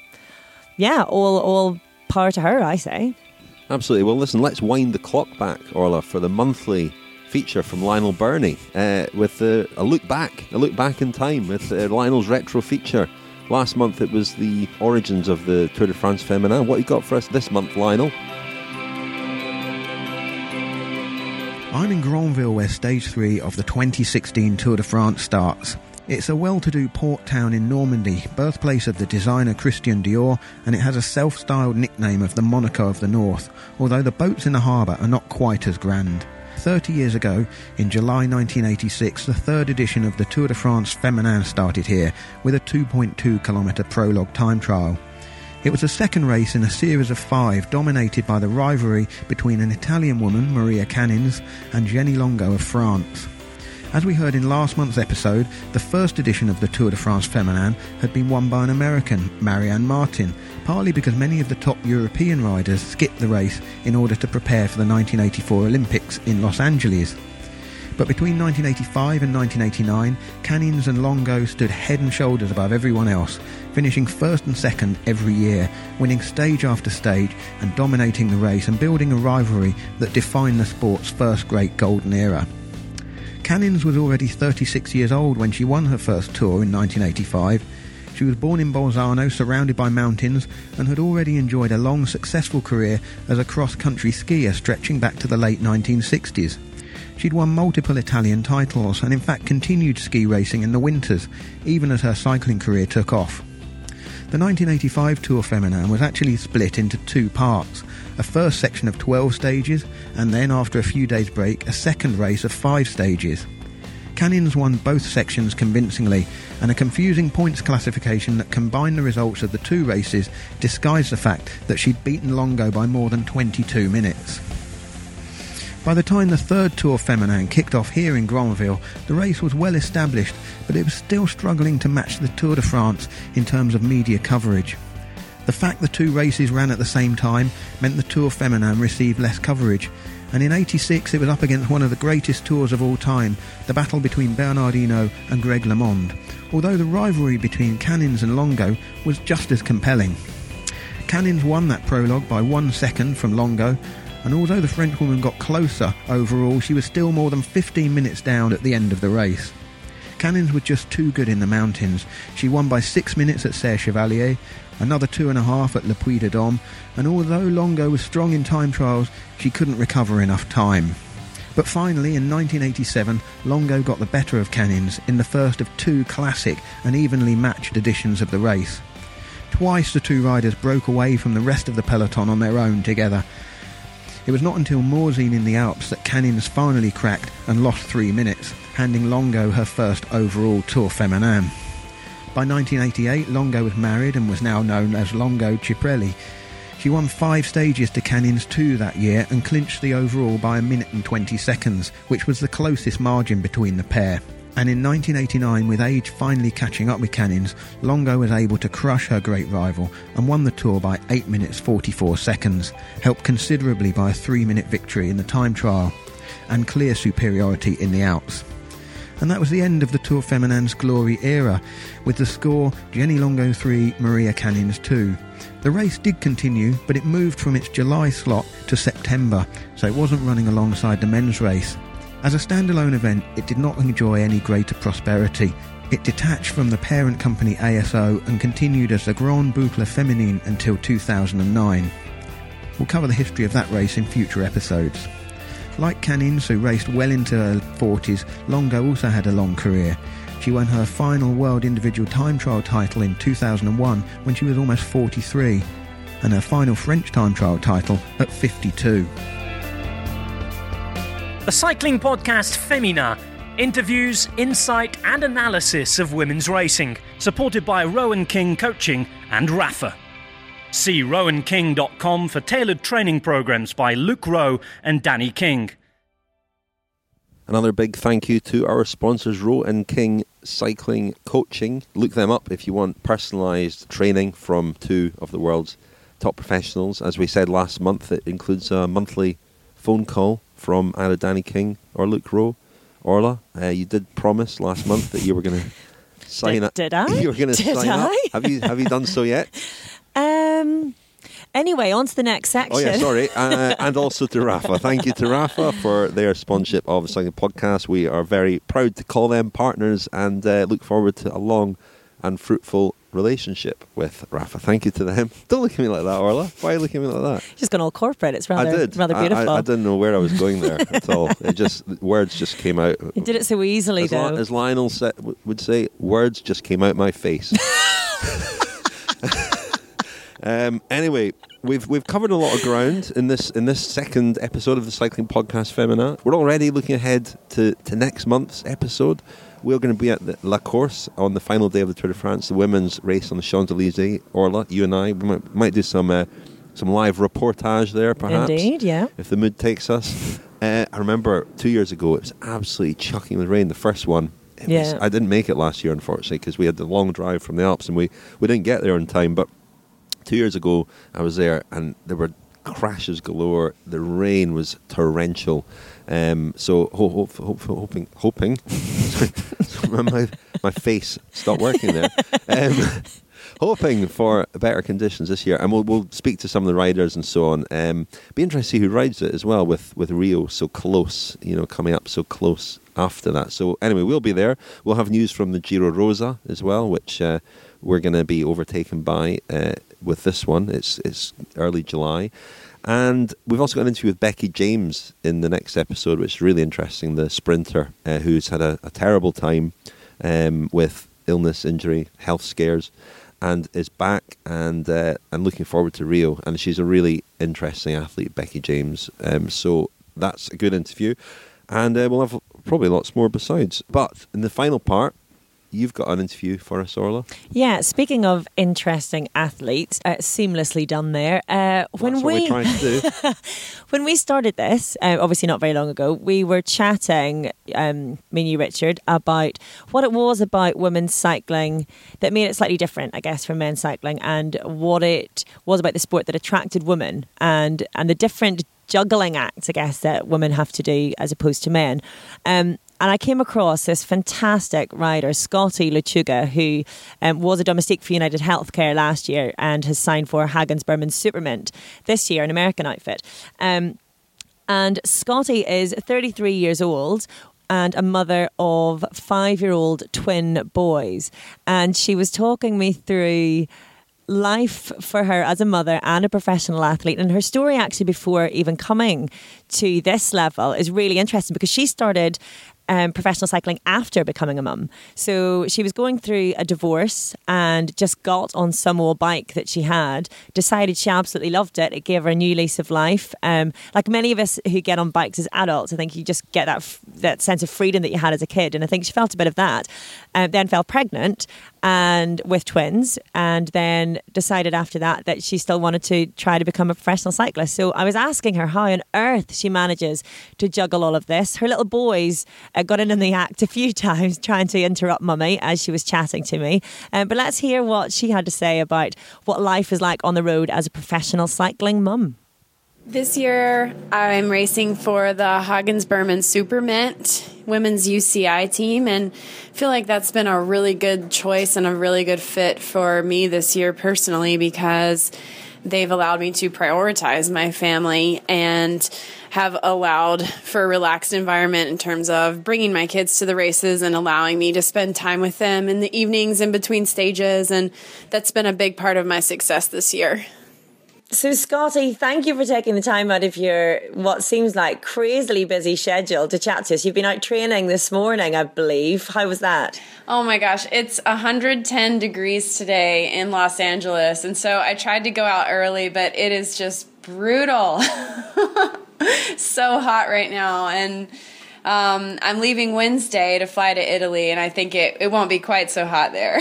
all power to her, I say. Absolutely. Well, listen, let's wind the clock back, Orla, for the monthly feature from Lionel Birnie with a look back in time with Lionel's retro feature. Last month it was the origins of the Tour de France Féminin. What you got for us this month, Lionel? I'm in Granville, where Stage 3 of the 2016 Tour de France starts. It's a well-to-do port town in Normandy, birthplace of the designer Christian Dior, and it has a self-styled nickname of the Monaco of the North, although the boats in the harbour are not quite as grand. 30 years ago, in July 1986, the third edition of the Tour de France Féminin started here, with a 2.2-kilometre prologue time trial. It was the second race in a series of 5, dominated by the rivalry between an Italian woman, Maria Canins, and Jenny Longo of France. As we heard in last month's episode, the first edition of the Tour de France Féminin had been won by an American, Marianne Martin, partly because many of the top European riders skipped the race in order to prepare for the 1984 Olympics in Los Angeles. But between 1985 and 1989, Canins and Longo stood head and shoulders above everyone else, finishing first and second every year, winning stage after stage and dominating the race and building a rivalry that defined the sport's first great golden era. Canins was already 36 years old when she won her first Tour in 1985. She was born in Bolzano, surrounded by mountains, and had already enjoyed a long, successful career as a cross-country skier stretching back to the late 1960s. She'd won multiple Italian titles and in fact continued ski racing in the winters, even as her cycling career took off. The 1985 Tour Féminin was actually split into 2 parts, a first section of 12 stages, and then, after a few days' break, a second race of 5 stages. Canins won both sections convincingly, and a confusing points classification that combined the results of the 2 races disguised the fact that she'd beaten Longo by more than 22 minutes. By the time the third Tour Féminin kicked off here in Granville, the race was well established, but it was still struggling to match the Tour de France in terms of media coverage. The fact the 2 races ran at the same time meant the Tour Féminin received less coverage, and in '86 it was up against one of the greatest tours of all time, the battle between Bernard Hinault and Greg LeMond, although the rivalry between Canins and Longo was just as compelling. Canins won that prologue by 1 second from Longo, and although the Frenchwoman got closer overall, she was still more than 15 minutes down at the end of the race. Canins was just too good in the mountains. She won by 6 minutes at Serre Chevalier, another 2.5 at Le Puy de Dôme, and although Longo was strong in time trials, she couldn't recover enough time. But finally, in 1987, Longo got the better of Canins in the first of 2 classic and evenly matched editions of the race. Twice the 2 riders broke away from the rest of the peloton on their own together. It was not until Morzine in the Alps that Canins finally cracked and lost 3 minutes, handing Longo her first overall Tour Féminin. By 1988, Longo was married and was now known as Longo Ciprelli. She won 5 stages to Canins 2 that year and clinched the overall by 1 minute and 20 seconds, which was the closest margin between the pair. And in 1989, with age finally catching up with Cannings, Longo was able to crush her great rival and won the Tour by 8 minutes 44 seconds, helped considerably by a 3-minute victory in the time trial and clear superiority in the Alps. And that was the end of the Tour Féminin's glory era, with the score Jenny Longo 3, Maria Cannings 2. The race did continue, but it moved from its July slot to September, so it wasn't running alongside the men's race. As a standalone event, it did not enjoy any greater prosperity. It detached from the parent company ASO and continued as the Grande Boucle Féminine until 2009. We'll cover the history of that race in future episodes. Like Cannings, who raced well into her 40s, Longo also had a long career. She won her final world individual time trial title in 2001 when she was almost 43, and her final French time trial title at 52. The cycling podcast Femina interviews, insight and analysis of women's racing, supported by Rowan King Coaching and Rapha. See rowanking.com for tailored training programs by Luke Rowe and Danny King. Another big thank you to our sponsors, Rowan King Cycling Coaching. Look them up if you want personalised training from two of the world's top professionals. As we said last month, it includes a monthly phone call from either Danny King or Luke Rowe. Orla, you did promise last month that you were going to sign up. Did I? You were going to sign up. Have you done so yet? Anyway, on to the next section. Oh yeah, sorry. And also to Rapha. Thank you to Rapha for their sponsorship of the Cycling Podcast. We are very proud to call them partners and look forward to a long and fruitful relationship with Rapha. Thank you to them. Don't look at me like that, Orla. Why are you looking at me like that? Just gone all corporate. It's rather beautiful. I didn't know where I was going there at all. Words just came out. You did it so easily, though. As Lionel would say, words just came out my face. Anyway, we've covered a lot of ground in this second episode of the Cycling Podcast Femina. We're already looking ahead to next month's episode. We're going to be at the La Course on the final day of the Tour de France, the women's race on the Champs-Élysées. Orla, you and I, we might do some live reportage there, perhaps. Indeed, yeah. If the mood takes us. I remember 2 years ago, it was absolutely chucking with rain, the first one. I didn't make it last year, unfortunately, because we had the long drive from the Alps and we didn't get there in time. But 2 years ago, I was there and there were crashes galore. The rain was torrential. So hoping my face stopped working there. Hoping for better conditions this year, and we'll speak to some of the riders and so on. Be interested to see who rides it as well, with Rio so close, coming up so close after that. So anyway, we'll be there. We'll have news from the Giro Rosa as well, which we're going to be overtaken by with this one. It's early July. And we've also got an interview with Becky James in the next episode, which is really interesting, the sprinter who's had a terrible time with illness, injury, health scares, and is back and looking forward to Rio. And she's a really interesting athlete, Becky James. So that's a good interview. And we'll have probably lots more besides. But in the final part, you've got an interview for us, Orla. Yeah, speaking of interesting athletes, seamlessly done there. That's what we're trying to do. When we started this, obviously not very long ago, we were chatting, me and you, Richard, about what it was about women's cycling that made it slightly different, I guess, from men's cycling, and what it was about the sport that attracted women and the different juggling acts, I guess, that women have to do as opposed to men. And I came across this fantastic rider, Scotty Lechuga, who was a domestique for United Healthcare last year and has signed for Hagens Berman Supermint this year, an American outfit. And Scotty is 33 years old and a mother of 5-year-old twin boys. And she was talking me through life for her as a mother and a professional athlete, and her story actually before even coming to this level is really interesting because she started professional cycling after becoming a mum. So she was going through a divorce and just got on some old bike that she had, decided she absolutely loved it. It gave her a new lease of life. Like many of us who get on bikes as adults, I think you just get that sense of freedom that you had as a kid, and I think she felt a bit of that. Then fell pregnant and with twins, and then decided after that she still wanted to try to become a professional cyclist. So I was asking her how on earth she manages to juggle all of this. Her little boys got in the act a few times trying to interrupt Mummy as she was chatting to me. But let's hear what she had to say about what life is like on the road as a professional cycling mum. This year, I'm racing for the Hagens-Berman Super Mint women's UCI team, and I feel like that's been a really good choice and a really good fit for me this year personally, because they've allowed me to prioritize my family and have allowed for a relaxed environment in terms of bringing my kids to the races and allowing me to spend time with them in the evenings in between stages, and that's been a big part of my success this year. So, Scotty, thank you for taking the time out of your, what seems like, crazily busy schedule to chat to us. You've been out training this morning, I believe. How was that? Oh my gosh, it's 110 degrees today in Los Angeles, and so I tried to go out early, but it is just brutal. So hot right now, and I'm leaving Wednesday to fly to Italy, and I think it won't be quite so hot there.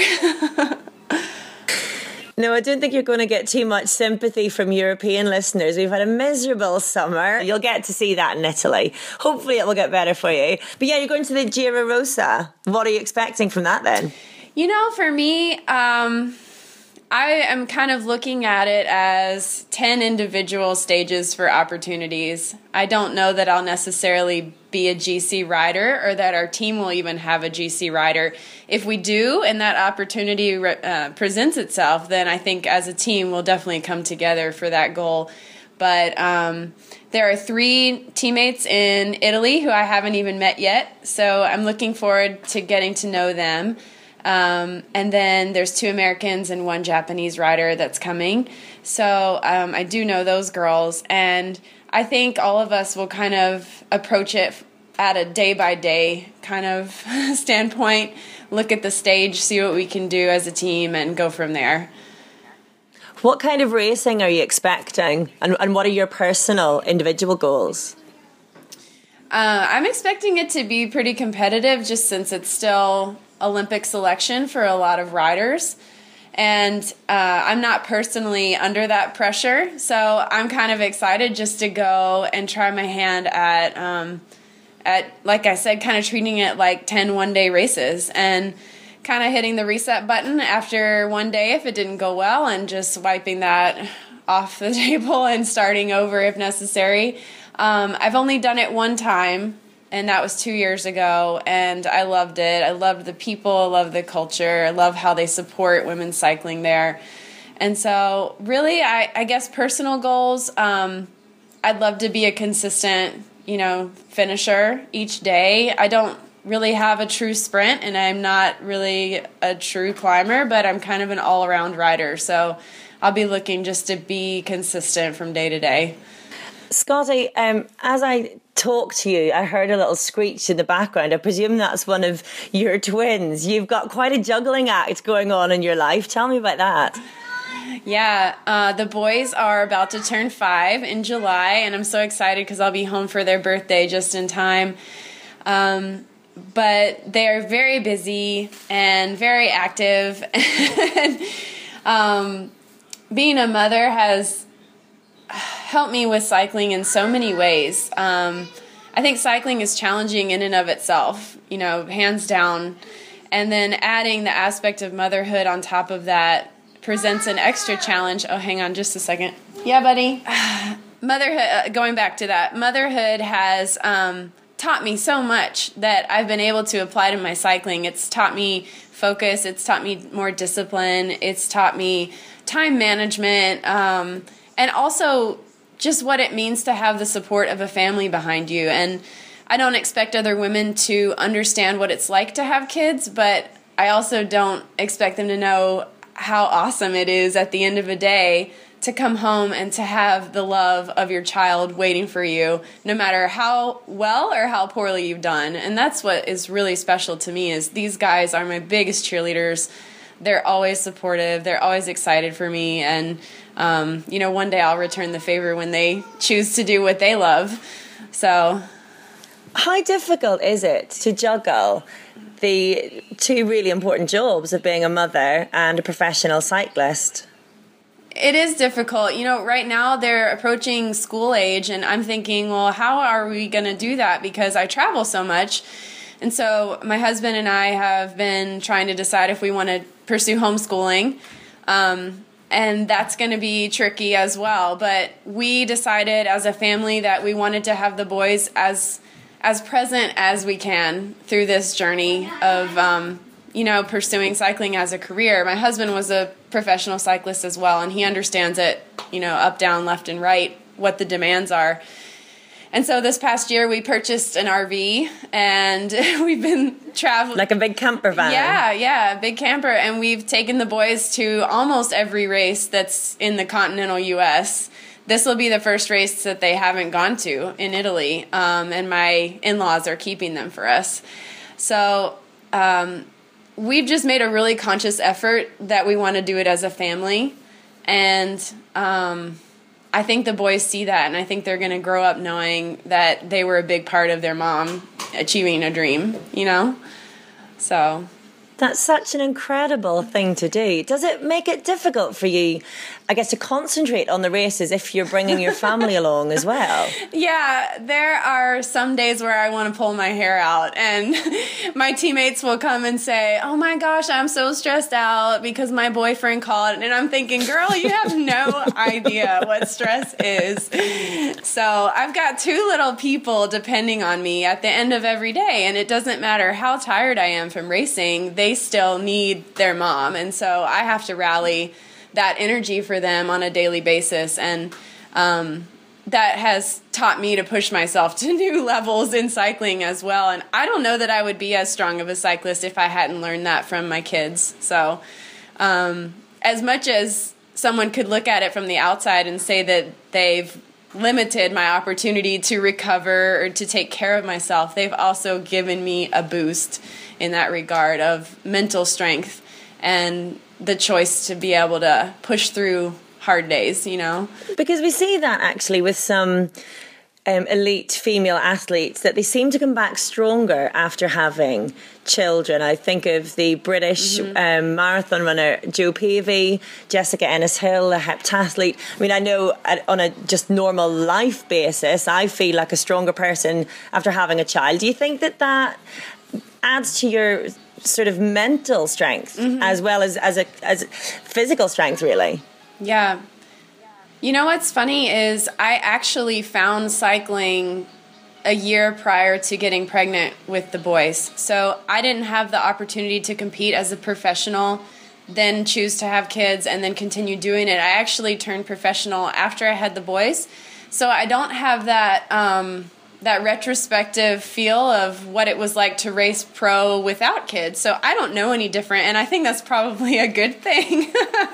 No, I don't think you're going to get too much sympathy from European listeners. We've had a miserable summer. You'll get to see that in Italy. Hopefully it will get better for you. But yeah, you're going to the Giro Rosa. What are you expecting from that then? You know, for me, I am kind of looking at it as 10 individual stages for opportunities. I don't know that I'll necessarily be a GC rider or that our team will even have a GC rider. If we do and that opportunity presents itself, then I think as a team we'll definitely come together for that goal. But there are 3 teammates in Italy who I haven't even met yet, so I'm looking forward to getting to know them. And then there's 2 Americans and 1 Japanese rider that's coming. So I do know those girls, and I think all of us will kind of approach it at a day-by-day kind of standpoint, look at the stage, see what we can do as a team, and go from there. What kind of racing are you expecting, and what are your personal individual goals? I'm expecting it to be pretty competitive, just since it's still Olympic selection for a lot of riders, and I'm not personally under that pressure, so I'm kind of excited just to go and try my hand at like I said, kind of treating it like 10 one-day races and kind of hitting the reset button after one day if it didn't go well, and just wiping that off the table and starting over if necessary. I've only done it one time, and that was 2 years ago, and I loved it. I loved the people, I loved the culture, I love how they support women's cycling there. And so really, I guess personal goals, I'd love to be a consistent, finisher each day. I don't really have a true sprint, and I'm not really a true climber, but I'm kind of an all-around rider, so I'll be looking just to be consistent from day to day. Scotty, as I talked to you, I heard a little screech in the background. I presume that's one of your twins. You've got quite a juggling act going on in your life. Tell me about that. Yeah, the boys are about to turn 5 in July, and I'm so excited because I'll be home for their birthday just in time. But they're very busy and very active. And being a mother has helped me with cycling in so many ways. I think cycling is challenging in and of itself, hands down. And then adding the aspect of motherhood on top of that presents an extra challenge. Oh, hang on just a second. Yeah, buddy. Motherhood, going back to that, motherhood has taught me so much that I've been able to apply to my cycling. It's taught me focus. It's taught me more discipline. It's taught me time management, and also just what it means to have the support of a family behind you. And I don't expect other women to understand what it's like to have kids, but I also don't expect them to know how awesome it is at the end of the day to come home and to have the love of your child waiting for you, no matter how well or how poorly you've done. And that's what is really special to me, is these guys are my biggest cheerleaders. They're always supportive. They're always excited for me. And, one day I'll return the favor when they choose to do what they love. So... How difficult is it to juggle the two really important jobs of being a mother and a professional cyclist? It is difficult. You know, right now they're approaching school age, and I'm thinking, well, how are we going to do that? Because I travel so much. And so my husband and I have been trying to decide if we want to pursue homeschooling. And that's going to be tricky as well. But we decided as a family that we wanted to have the boys as present as we can through this journey of, pursuing cycling as a career. My husband was a professional cyclist as well, and he understands it, up, down, left, and right, what the demands are. And so this past year we purchased an RV, and we've been traveling. Like a big camper van. Yeah, a big camper. And we've taken the boys to almost every race that's in the continental U.S. This will be the first race that they haven't gone to in Italy, and my in-laws are keeping them for us. So we've just made a really conscious effort that we want to do it as a family. And I think the boys see that, and I think they're going to grow up knowing that they were a big part of their mom achieving a dream, So that's such an incredible thing to do. Does it make it difficult for you, I guess, to concentrate on the races if you're bringing your family along as well? Yeah, there are some days where I want to pull my hair out, and my teammates will come and say, oh my gosh, I'm so stressed out because my boyfriend called. And I'm thinking, girl, you have no idea what stress is. So I've got two little people depending on me at the end of every day, and it doesn't matter how tired I am from racing, they still need their mom. And so I have to rally that energy for them on a daily basis. And that has taught me to push myself to new levels in cycling as well. And I don't know that I would be as strong of a cyclist if I hadn't learned that from my kids. So as much as someone could look at it from the outside and say that they've limited my opportunity to recover or to take care of myself, they've also given me a boost in that regard of mental strength and the choice to be able to push through hard days, Because we see that actually with some elite female athletes, that they seem to come back stronger after having children. I think of the British marathon runner Jo Pavey, Jessica Ennis-Hill, a heptathlete. I mean, I know on a just normal life basis, I feel like a stronger person after having a child. Do you think that adds to your sort of mental strength as well as physical strength, really? Yeah. You know what's funny is I actually found cycling a year prior to getting pregnant with the boys. So I didn't have the opportunity to compete as a professional, then choose to have kids, and then continue doing it. I actually turned professional after I had the boys. So I don't have that that retrospective feel of what it was like to race pro without kids. So I don't know any different, and I think that's probably a good thing.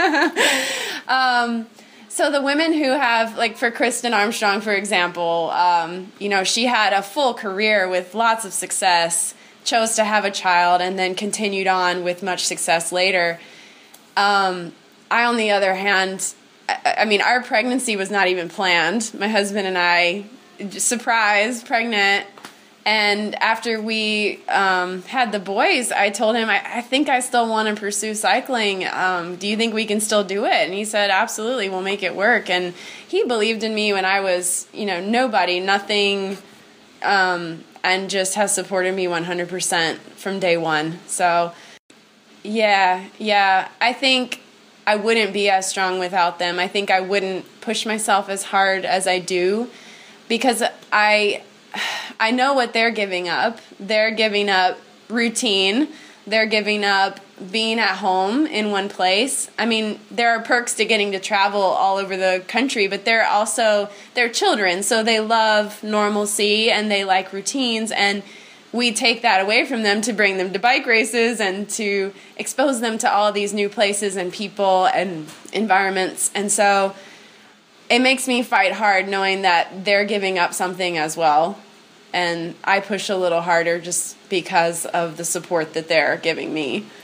So the women who have, like for Kristen Armstrong, for example, she had a full career with lots of success, chose to have a child, and then continued on with much success later. I, on the other hand, I mean, our pregnancy was not even planned. My husband and I, surprise, pregnant. And after we had the boys, I told him, I think I still want to pursue cycling. Do you think we can still do it? And he said, absolutely, we'll make it work. And he believed in me when I was, nobody, nothing, and just has supported me 100% from day one. So, yeah, I think I wouldn't be as strong without them. I think I wouldn't push myself as hard as I do because I know what they're giving up. They're giving up routine. They're giving up being at home in one place. I mean, there are perks to getting to travel all over the country, but they're children, so they love normalcy and they like routines, and we take that away from them to bring them to bike races and to expose them to all these new places and people and environments. And so it makes me fight hard knowing that they're giving up something as well. And I push a little harder just because of the support that they're giving me.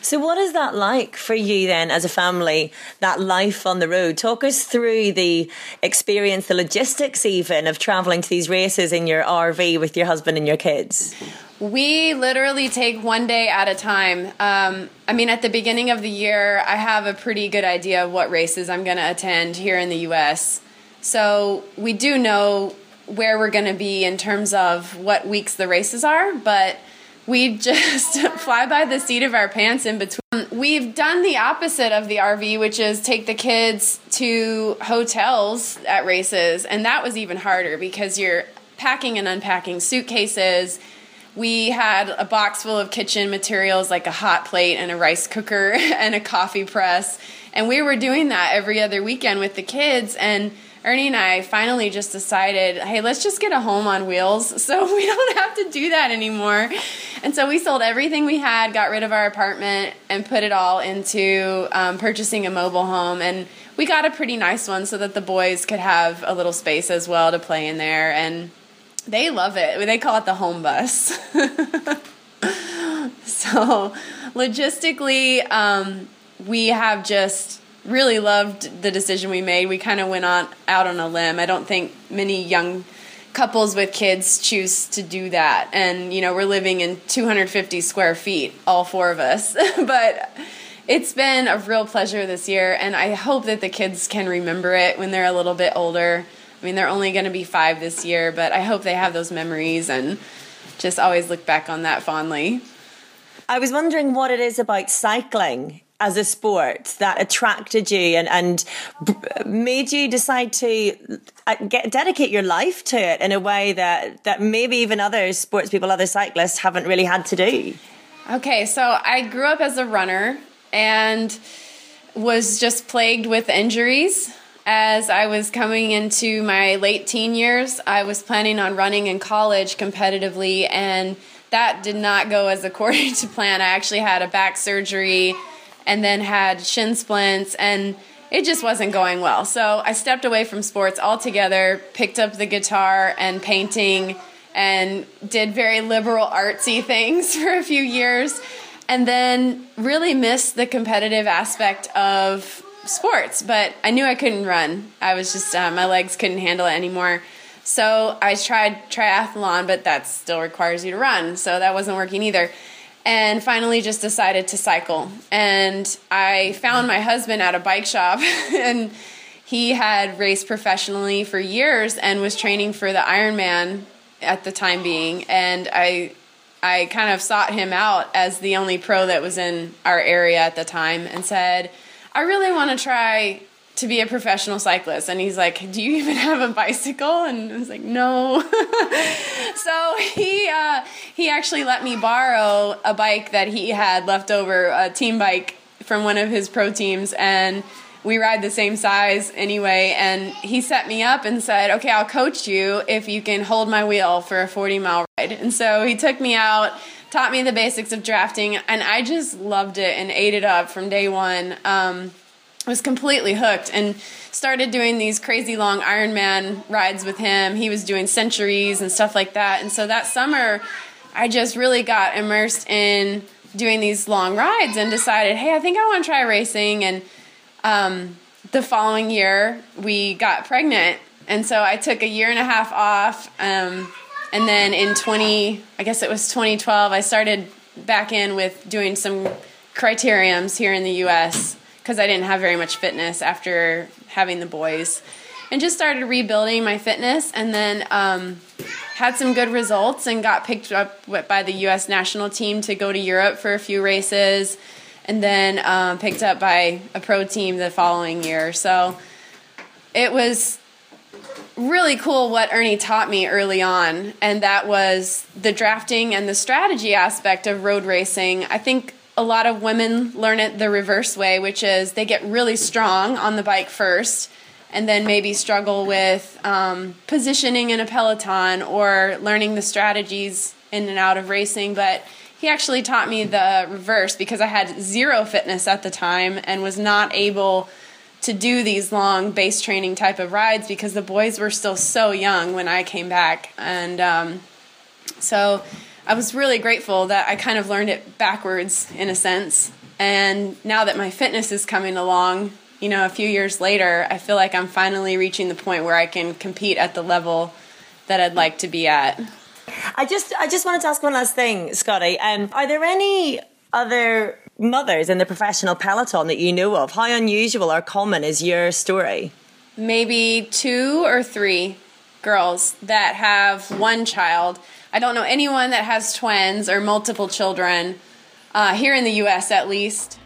So what is that like for you then as a family, that life on the road? Talk us through the experience, the logistics even of travelling to these races in your RV with your husband and your kids. We literally take one day at a time. At the beginning of the year, I have a pretty good idea of what races I'm going to attend here in the U.S. So we do know where we're going to be in terms of what weeks the races are, but we just fly by the seat of our pants in between. We've done the opposite of the RV, which is take the kids to hotels at races, and that was even harder because you're packing and unpacking suitcases. We had a box full of kitchen materials like a hot plate and a rice cooker and a coffee press, and we were doing that every other weekend with the kids, and Ernie and I finally just decided, hey, let's just get a home on wheels so we don't have to do that anymore. And so we sold everything we had, got rid of our apartment, and put it all into purchasing a mobile home. And we got a pretty nice one so that the boys could have a little space as well to play in there. And they love it. They call it the home bus. So logistically, we have just really loved the decision we made. We kind of went out on a limb. I don't think many young couples with kids choose to do that. And, we're living in 250 square feet, all four of us. But it's been a real pleasure this year, and I hope that the kids can remember it when they're a little bit older. They're only going to be 5 this year, but I hope they have those memories and just always look back on that fondly. I was wondering what it is about cycling as a sport that attracted you and made you decide to dedicate your life to it in a way that maybe even other sports people, other cyclists haven't really had to do. Okay, so I grew up as a runner and was just plagued with injuries. As I was coming into my late teen years, I was planning on running in college competitively, and that did not go as according to plan. I actually had a back surgery and then had shin splints, and it just wasn't going well. So I stepped away from sports altogether, picked up the guitar and painting, and did very liberal artsy things for a few years, and then really missed the competitive aspect of sports. But I knew I couldn't run. I was just, my legs couldn't handle it anymore. So I tried triathlon, but that still requires you to run, so that wasn't working either. And finally just decided to cycle. And I found my husband at a bike shop, and he had raced professionally for years and was training for the Ironman at the time being. And I kind of sought him out as the only pro that was in our area at the time and said, I really want to try to be a professional cyclist. And he's like, do you even have a bicycle? And I was like, no. So he actually let me borrow a bike that he had left over, a team bike from one of his pro teams, and we ride the same size anyway. And he set me up and said, okay, I'll coach you if you can hold my wheel for a 40-mile ride. And so he took me out, taught me the basics of drafting, and I just loved it and ate it up from day one. Was completely hooked and started doing these crazy long Ironman rides with him. He was doing centuries and stuff like that. And so that summer, I just really got immersed in doing these long rides and decided, hey, I think I want to try racing. And the following year, we got pregnant. And so I took a year and a half off. And then in 2012, I started back in with doing some criteriums here in the U.S., because I didn't have very much fitness after having the boys, and just started rebuilding my fitness, and then had some good results and got picked up by the U.S. national team to go to Europe for a few races, and then picked up by a pro team the following year. So it was really cool what Ernie taught me early on, and that was the drafting and the strategy aspect of road racing. I think a lot of women learn it the reverse way, which is they get really strong on the bike first and then maybe struggle with positioning in a peloton or learning the strategies in and out of racing. But he actually taught me the reverse, because I had zero fitness at the time and was not able to do these long base training type of rides because the boys were still so young when I came back. And so I was really grateful that I kind of learned it backwards in a sense. And now that my fitness is coming along, you know, a few years later, I feel like I'm finally reaching the point where I can compete at the level that I'd like to be at. I just wanted to ask one last thing, Scotty. Are there any other mothers in the professional peloton that you know of? How unusual or common is your story? Maybe 2 or 3 girls that have one child. I don't know anyone that has twins or multiple children, here in the US at least.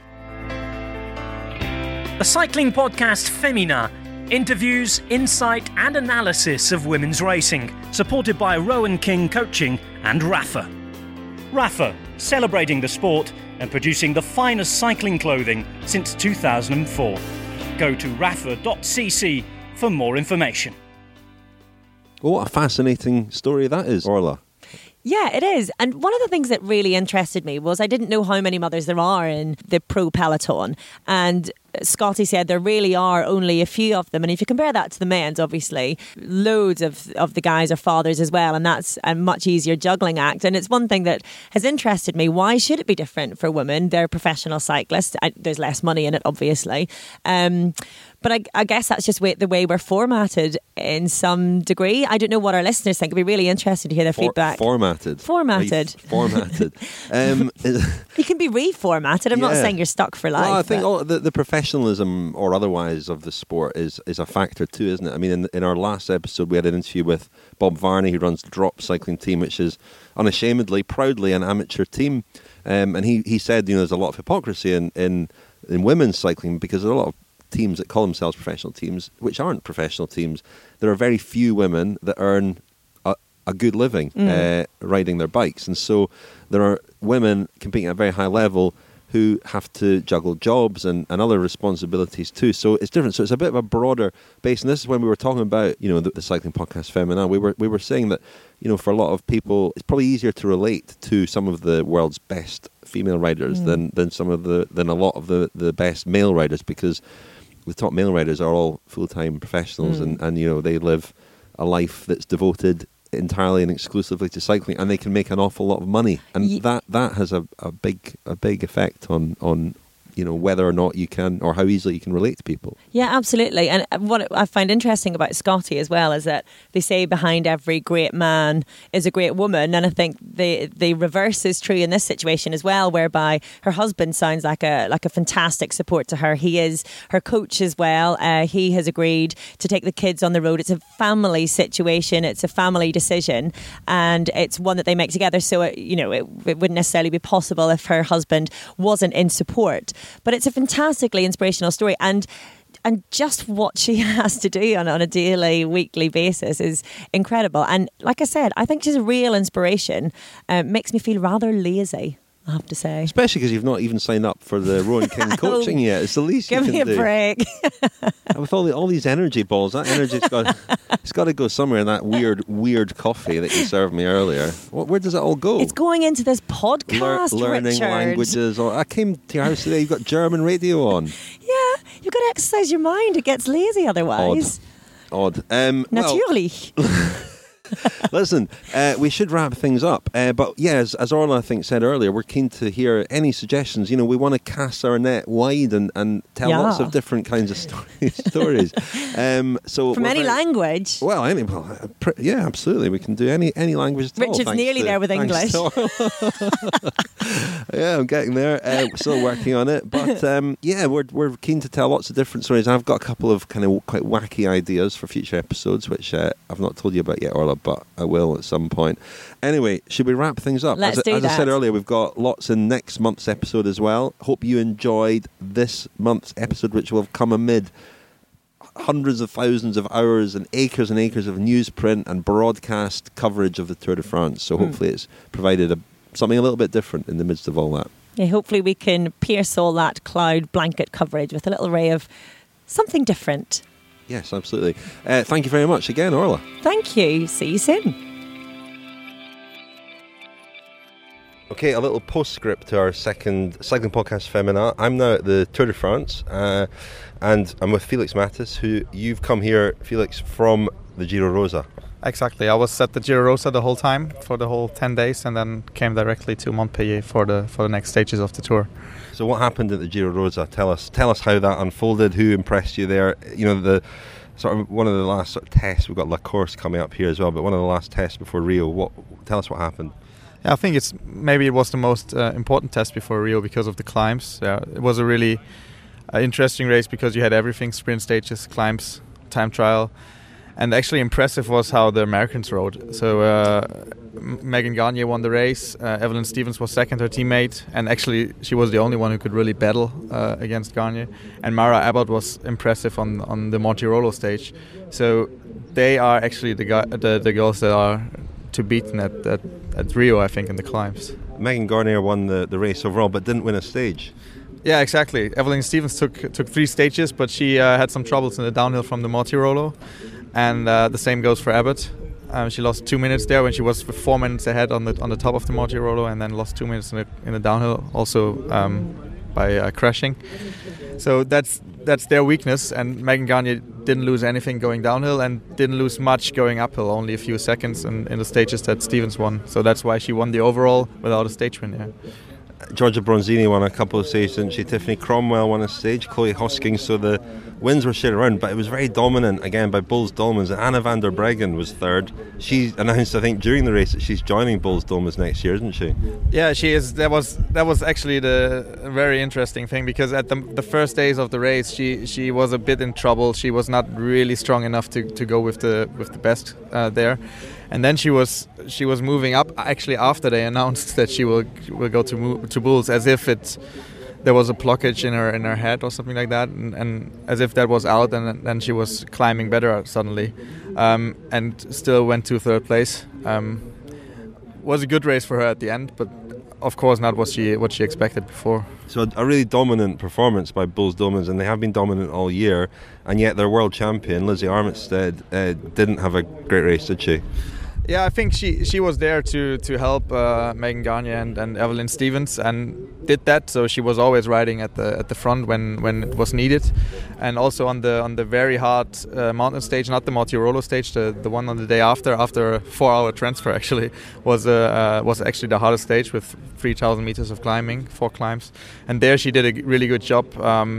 The cycling podcast Femina interviews, insight and analysis of women's racing, supported by Rowan King Coaching and Rapha. Rapha, celebrating the sport and producing the finest cycling clothing since 2004. Go to rapha.cc for more information. Oh, what a fascinating story that is, Orla. Yeah, it is. And one of the things that really interested me was I didn't know how many mothers there are in the pro peloton. And Scotty said there really are only a few of them. And if you compare that to the men's, obviously, loads of the guys are fathers as well. And that's a much easier juggling act. And it's one thing that has interested me. Why should it be different for women? They're professional cyclists. There's less money in it, obviously. But I guess that's just the way we're formatted in some degree. I don't know what our listeners think. It'd be really interesting to hear their feedback. Formatted. Formatted. You can be reformatted. I'm not saying you're stuck for life. Well, I think the professionalism or otherwise of the sport is a factor too, isn't it? I mean, in our last episode, we had an interview with Bob Varney, who runs the Drop Cycling Team, which is unashamedly, proudly an amateur team. And he said, there's a lot of hypocrisy in women's cycling because there are a lot of teams that call themselves professional teams, which aren't professional teams. There are very few women that earn a good living riding their bikes. And so there are women competing at a very high level who have to juggle jobs and other responsibilities too. So it's different. So it's a bit of a broader base. And this is when we were talking about, the cycling podcast Femina. We were saying that, for a lot of people, it's probably easier to relate to some of the world's best female riders than a lot of the best male riders, because the top male riders are all full-time professionals and they live a life that's devoted entirely and exclusively to cycling, and they can make an awful lot of money, and that has a big effect on whether or not you can, or how easily you can relate to people. Yeah, absolutely. And what I find interesting about Scotty as well is that they say behind every great man is a great woman, and I think the reverse is true in this situation as well, whereby her husband sounds like a fantastic support to her. He is her coach as well. He has agreed to take the kids on the road. It's a family situation. It's a family decision, and it's one that they make together. So it wouldn't necessarily be possible if her husband wasn't in support. But it's a fantastically inspirational story, and just what she has to do on a daily, weekly basis is incredible. And like I said, I think she's a real inspiration. Makes me feel rather lazy, I have to say. Especially because you've not even signed up for the Rowan King coaching yet. It's the least you can do. Give me a break. With all these energy balls, that energy's got to go somewhere in that weird coffee that you served me earlier. Where does it all go? It's going into this podcast, learning Richard. Languages. I came to your house today, you've got German radio on. Yeah, you've got to exercise your mind. It gets lazy otherwise. Odd. Natürlich. Listen, we should wrap things up. But yeah, as Orla, I think, said earlier, we're keen to hear any suggestions. We want to cast our net wide and tell lots of different kinds of stories. So from any language. Well, yeah, absolutely. We can do any language at all. Richard's nearly there with English. Yeah, I'm getting there. Still working on it. But yeah, we're keen to tell lots of different stories. I've got a couple of kind of quite wacky ideas for future episodes, which I've not told you about yet, Orla, but I will at some point. Anyway, should we wrap things up? Let's do that. As I said earlier, we've got lots in next month's episode as well. Hope you enjoyed this month's episode, which will have come amid hundreds of thousands of hours and acres of newsprint and broadcast coverage of the Tour de France. So hopefully it's provided something a little bit different in the midst of all that. Yeah, hopefully we can pierce all that cloud blanket coverage with a little ray of something different. Yes, absolutely. Thank you very much again, Orla. Thank you. See you soon. Okay, a little postscript to our second cycling podcast, Femina. I'm now at the Tour de France, and I'm with Felix Mathis, who you've come here, Felix, from the Giro Rosa. Exactly. I was at the Giro Rosa the whole time for the whole 10 days, and then came directly to Montpellier for the next stages of the tour. So what happened at the Giro Rosa? Tell us how that unfolded. Who impressed you there? You know, the sort of one of the last sort of tests. We've got La Course coming up here as well, but one of the last tests before Rio. Tell us what happened. Yeah, I think it was the most important test before Rio because of the climbs. Yeah, it was a really interesting race because you had everything: sprint stages, climbs, time trial. And actually impressive was how the Americans rode. So Megan Gagne won the race. Evelyn Stevens was second, her teammate. And actually she was the only one who could really battle against Gagne. And Mara Abbott was impressive on the Montirolo stage. So they are actually the girls that are to beat at Rio, I think, in the climbs. Megan Gagne won the race overall but didn't win a stage. Yeah, exactly. Evelyn Stevens took 3 stages, but she had some troubles in the downhill from the Montirolo. And the same goes for Abbott. She lost 2 minutes there when she was 4 minutes ahead on the top of the Montirolo, and then lost 2 minutes in the downhill, also by crashing. So that's their weakness. And Megan Gagne didn't lose anything going downhill and didn't lose much going uphill, only a few seconds in the stages that Stevens won. So that's why she won the overall without a stage win. Yeah. Giorgia Bronzini won a couple of stages, didn't she? Tiffany Cromwell won a stage, Chloe Hoskins, so the wins were shared around, but it was very dominant again by Boels Dolmans. And Anna van der Breggen was third. She announced, I think, during the race that she's joining Boels Dolmans next year, isn't she? Yeah, she is. That was actually the very interesting thing, because at the first days of the race she was a bit in trouble. She was not really strong enough to go with the best there. And then she was moving up actually after they announced that she will go to Boels, as if there was a blockage in her head or something like that, and as if that was out, and then she was climbing better suddenly, and still went to third place. Was a good race for her at the end, but of course not what she expected before. So a really dominant performance by Boels Dolmans, and they have been dominant all year, and yet their world champion Lizzie Armitstead didn't have a great race, did she? Yeah, I think she was there to help Megan Gagne and Evelyn Stevens, and did that. So she was always riding at the front when it was needed, and also on the very hard mountain stage, not the Montirolo stage, the one on the day after a 4-hour transfer actually was actually the hardest stage with 3,000 meters of climbing, 4 climbs, and there she did a really good job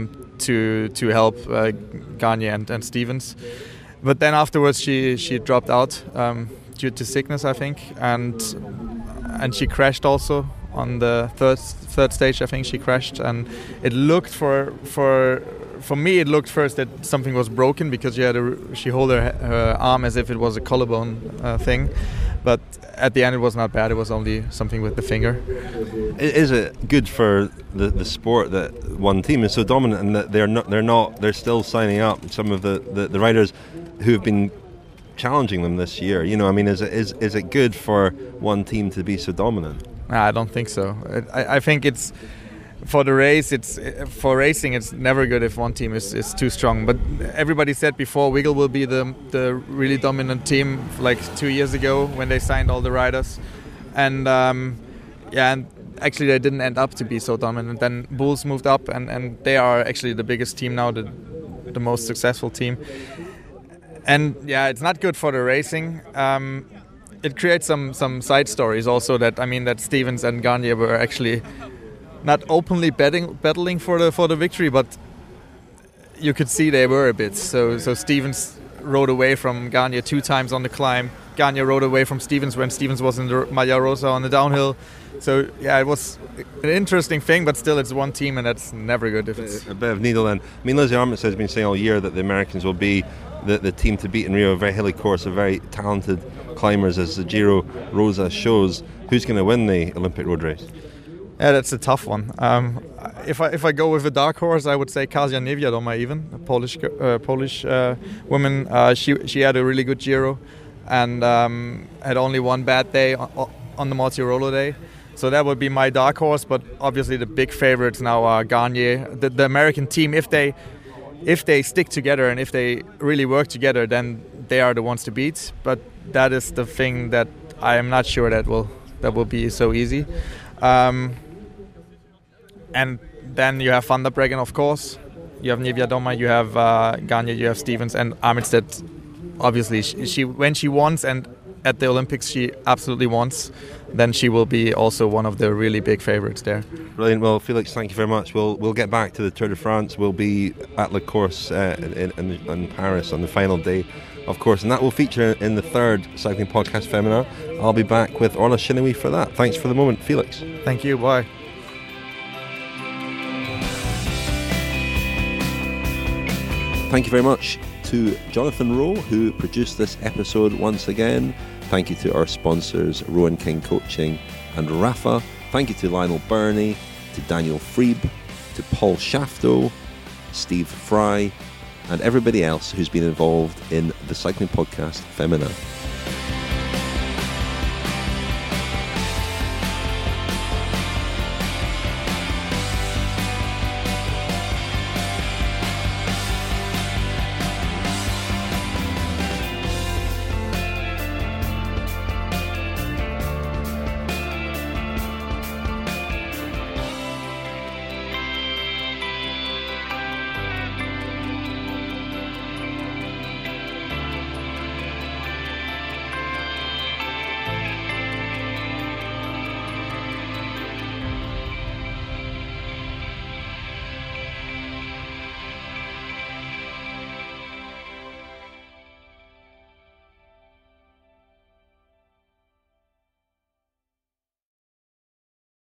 to help Gagne and Stevens. But then afterwards she dropped out. Due to sickness, I think, and she crashed also on the third stage. I think she crashed, and it looked for me. It looked first that something was broken, because she held her arm as if it was a collarbone thing, but at the end it was not bad. It was only something with the finger. Is it good for the sport that one team is so dominant and that they're still signing up some of the riders who have been challenging them this year? You know, I mean, is it good for one team to be so dominant? I don't think so. I think it's for the race. For racing. It's never good if one team is too strong. But everybody said before Wiggle will be the really dominant team, like 2 years ago when they signed all the riders, and and actually they didn't end up to be so dominant. Then Boels moved up, and they are actually the biggest team now, the most successful team. And yeah, it's not good for the racing. It creates some side stories also that Stevens and Gagne were actually not openly battling for the victory, but you could see they were a bit. So Stevens rode away from Gagne 2 times on the climb. Gagne rode away from Stevens when Stevens was in the Maglia Rosa on the downhill. So yeah, it was an interesting thing, but still it's one team, and that's never good if it's a bit of needle end. I mean, Lizzie Armitstead has been saying all year that the Americans will be the team to beat in Rio, a very hilly course, a very talented climbers, as the Giro Rosa shows. Who's going to win the Olympic road race? Yeah, that's a tough one. If I go with a dark horse, I would say Kasia Niewiadoma, even a Polish woman. She had a really good Giro, and had only one bad day on the Montirolo day. So that would be my dark horse. But obviously the big favorites now are Gagne, the American team. If they stick together and if they really work together, then they are the ones to beat. But that is the thing that I am not sure that will be so easy. And then you have Van der Breggen, of course. You have Niewiadoma, you have Gagne, you have Stevens, and Armitstead obviously she when she wants, and at the Olympics she absolutely wants, then she will be also one of the really big favourites there. Brilliant. Well, Felix, thank you very much. We'll get back to the Tour de France. We'll be at Le Course in Paris on the final day, of course, and that will feature in the third Cycling Podcast Femina. I'll be back with Orla Chinnewy for that. Thanks for the moment, Felix. Thank you. Bye. Thank you very much to Jonathan Rowe, who produced this episode once again. Thank you to our sponsors, Rowan King Coaching and Rafa. Thank you to Lionel Burney, to Daniel Freeb, to Paul Shafto, Steve Fry, and everybody else who's been involved in the Cycling Podcast Femina.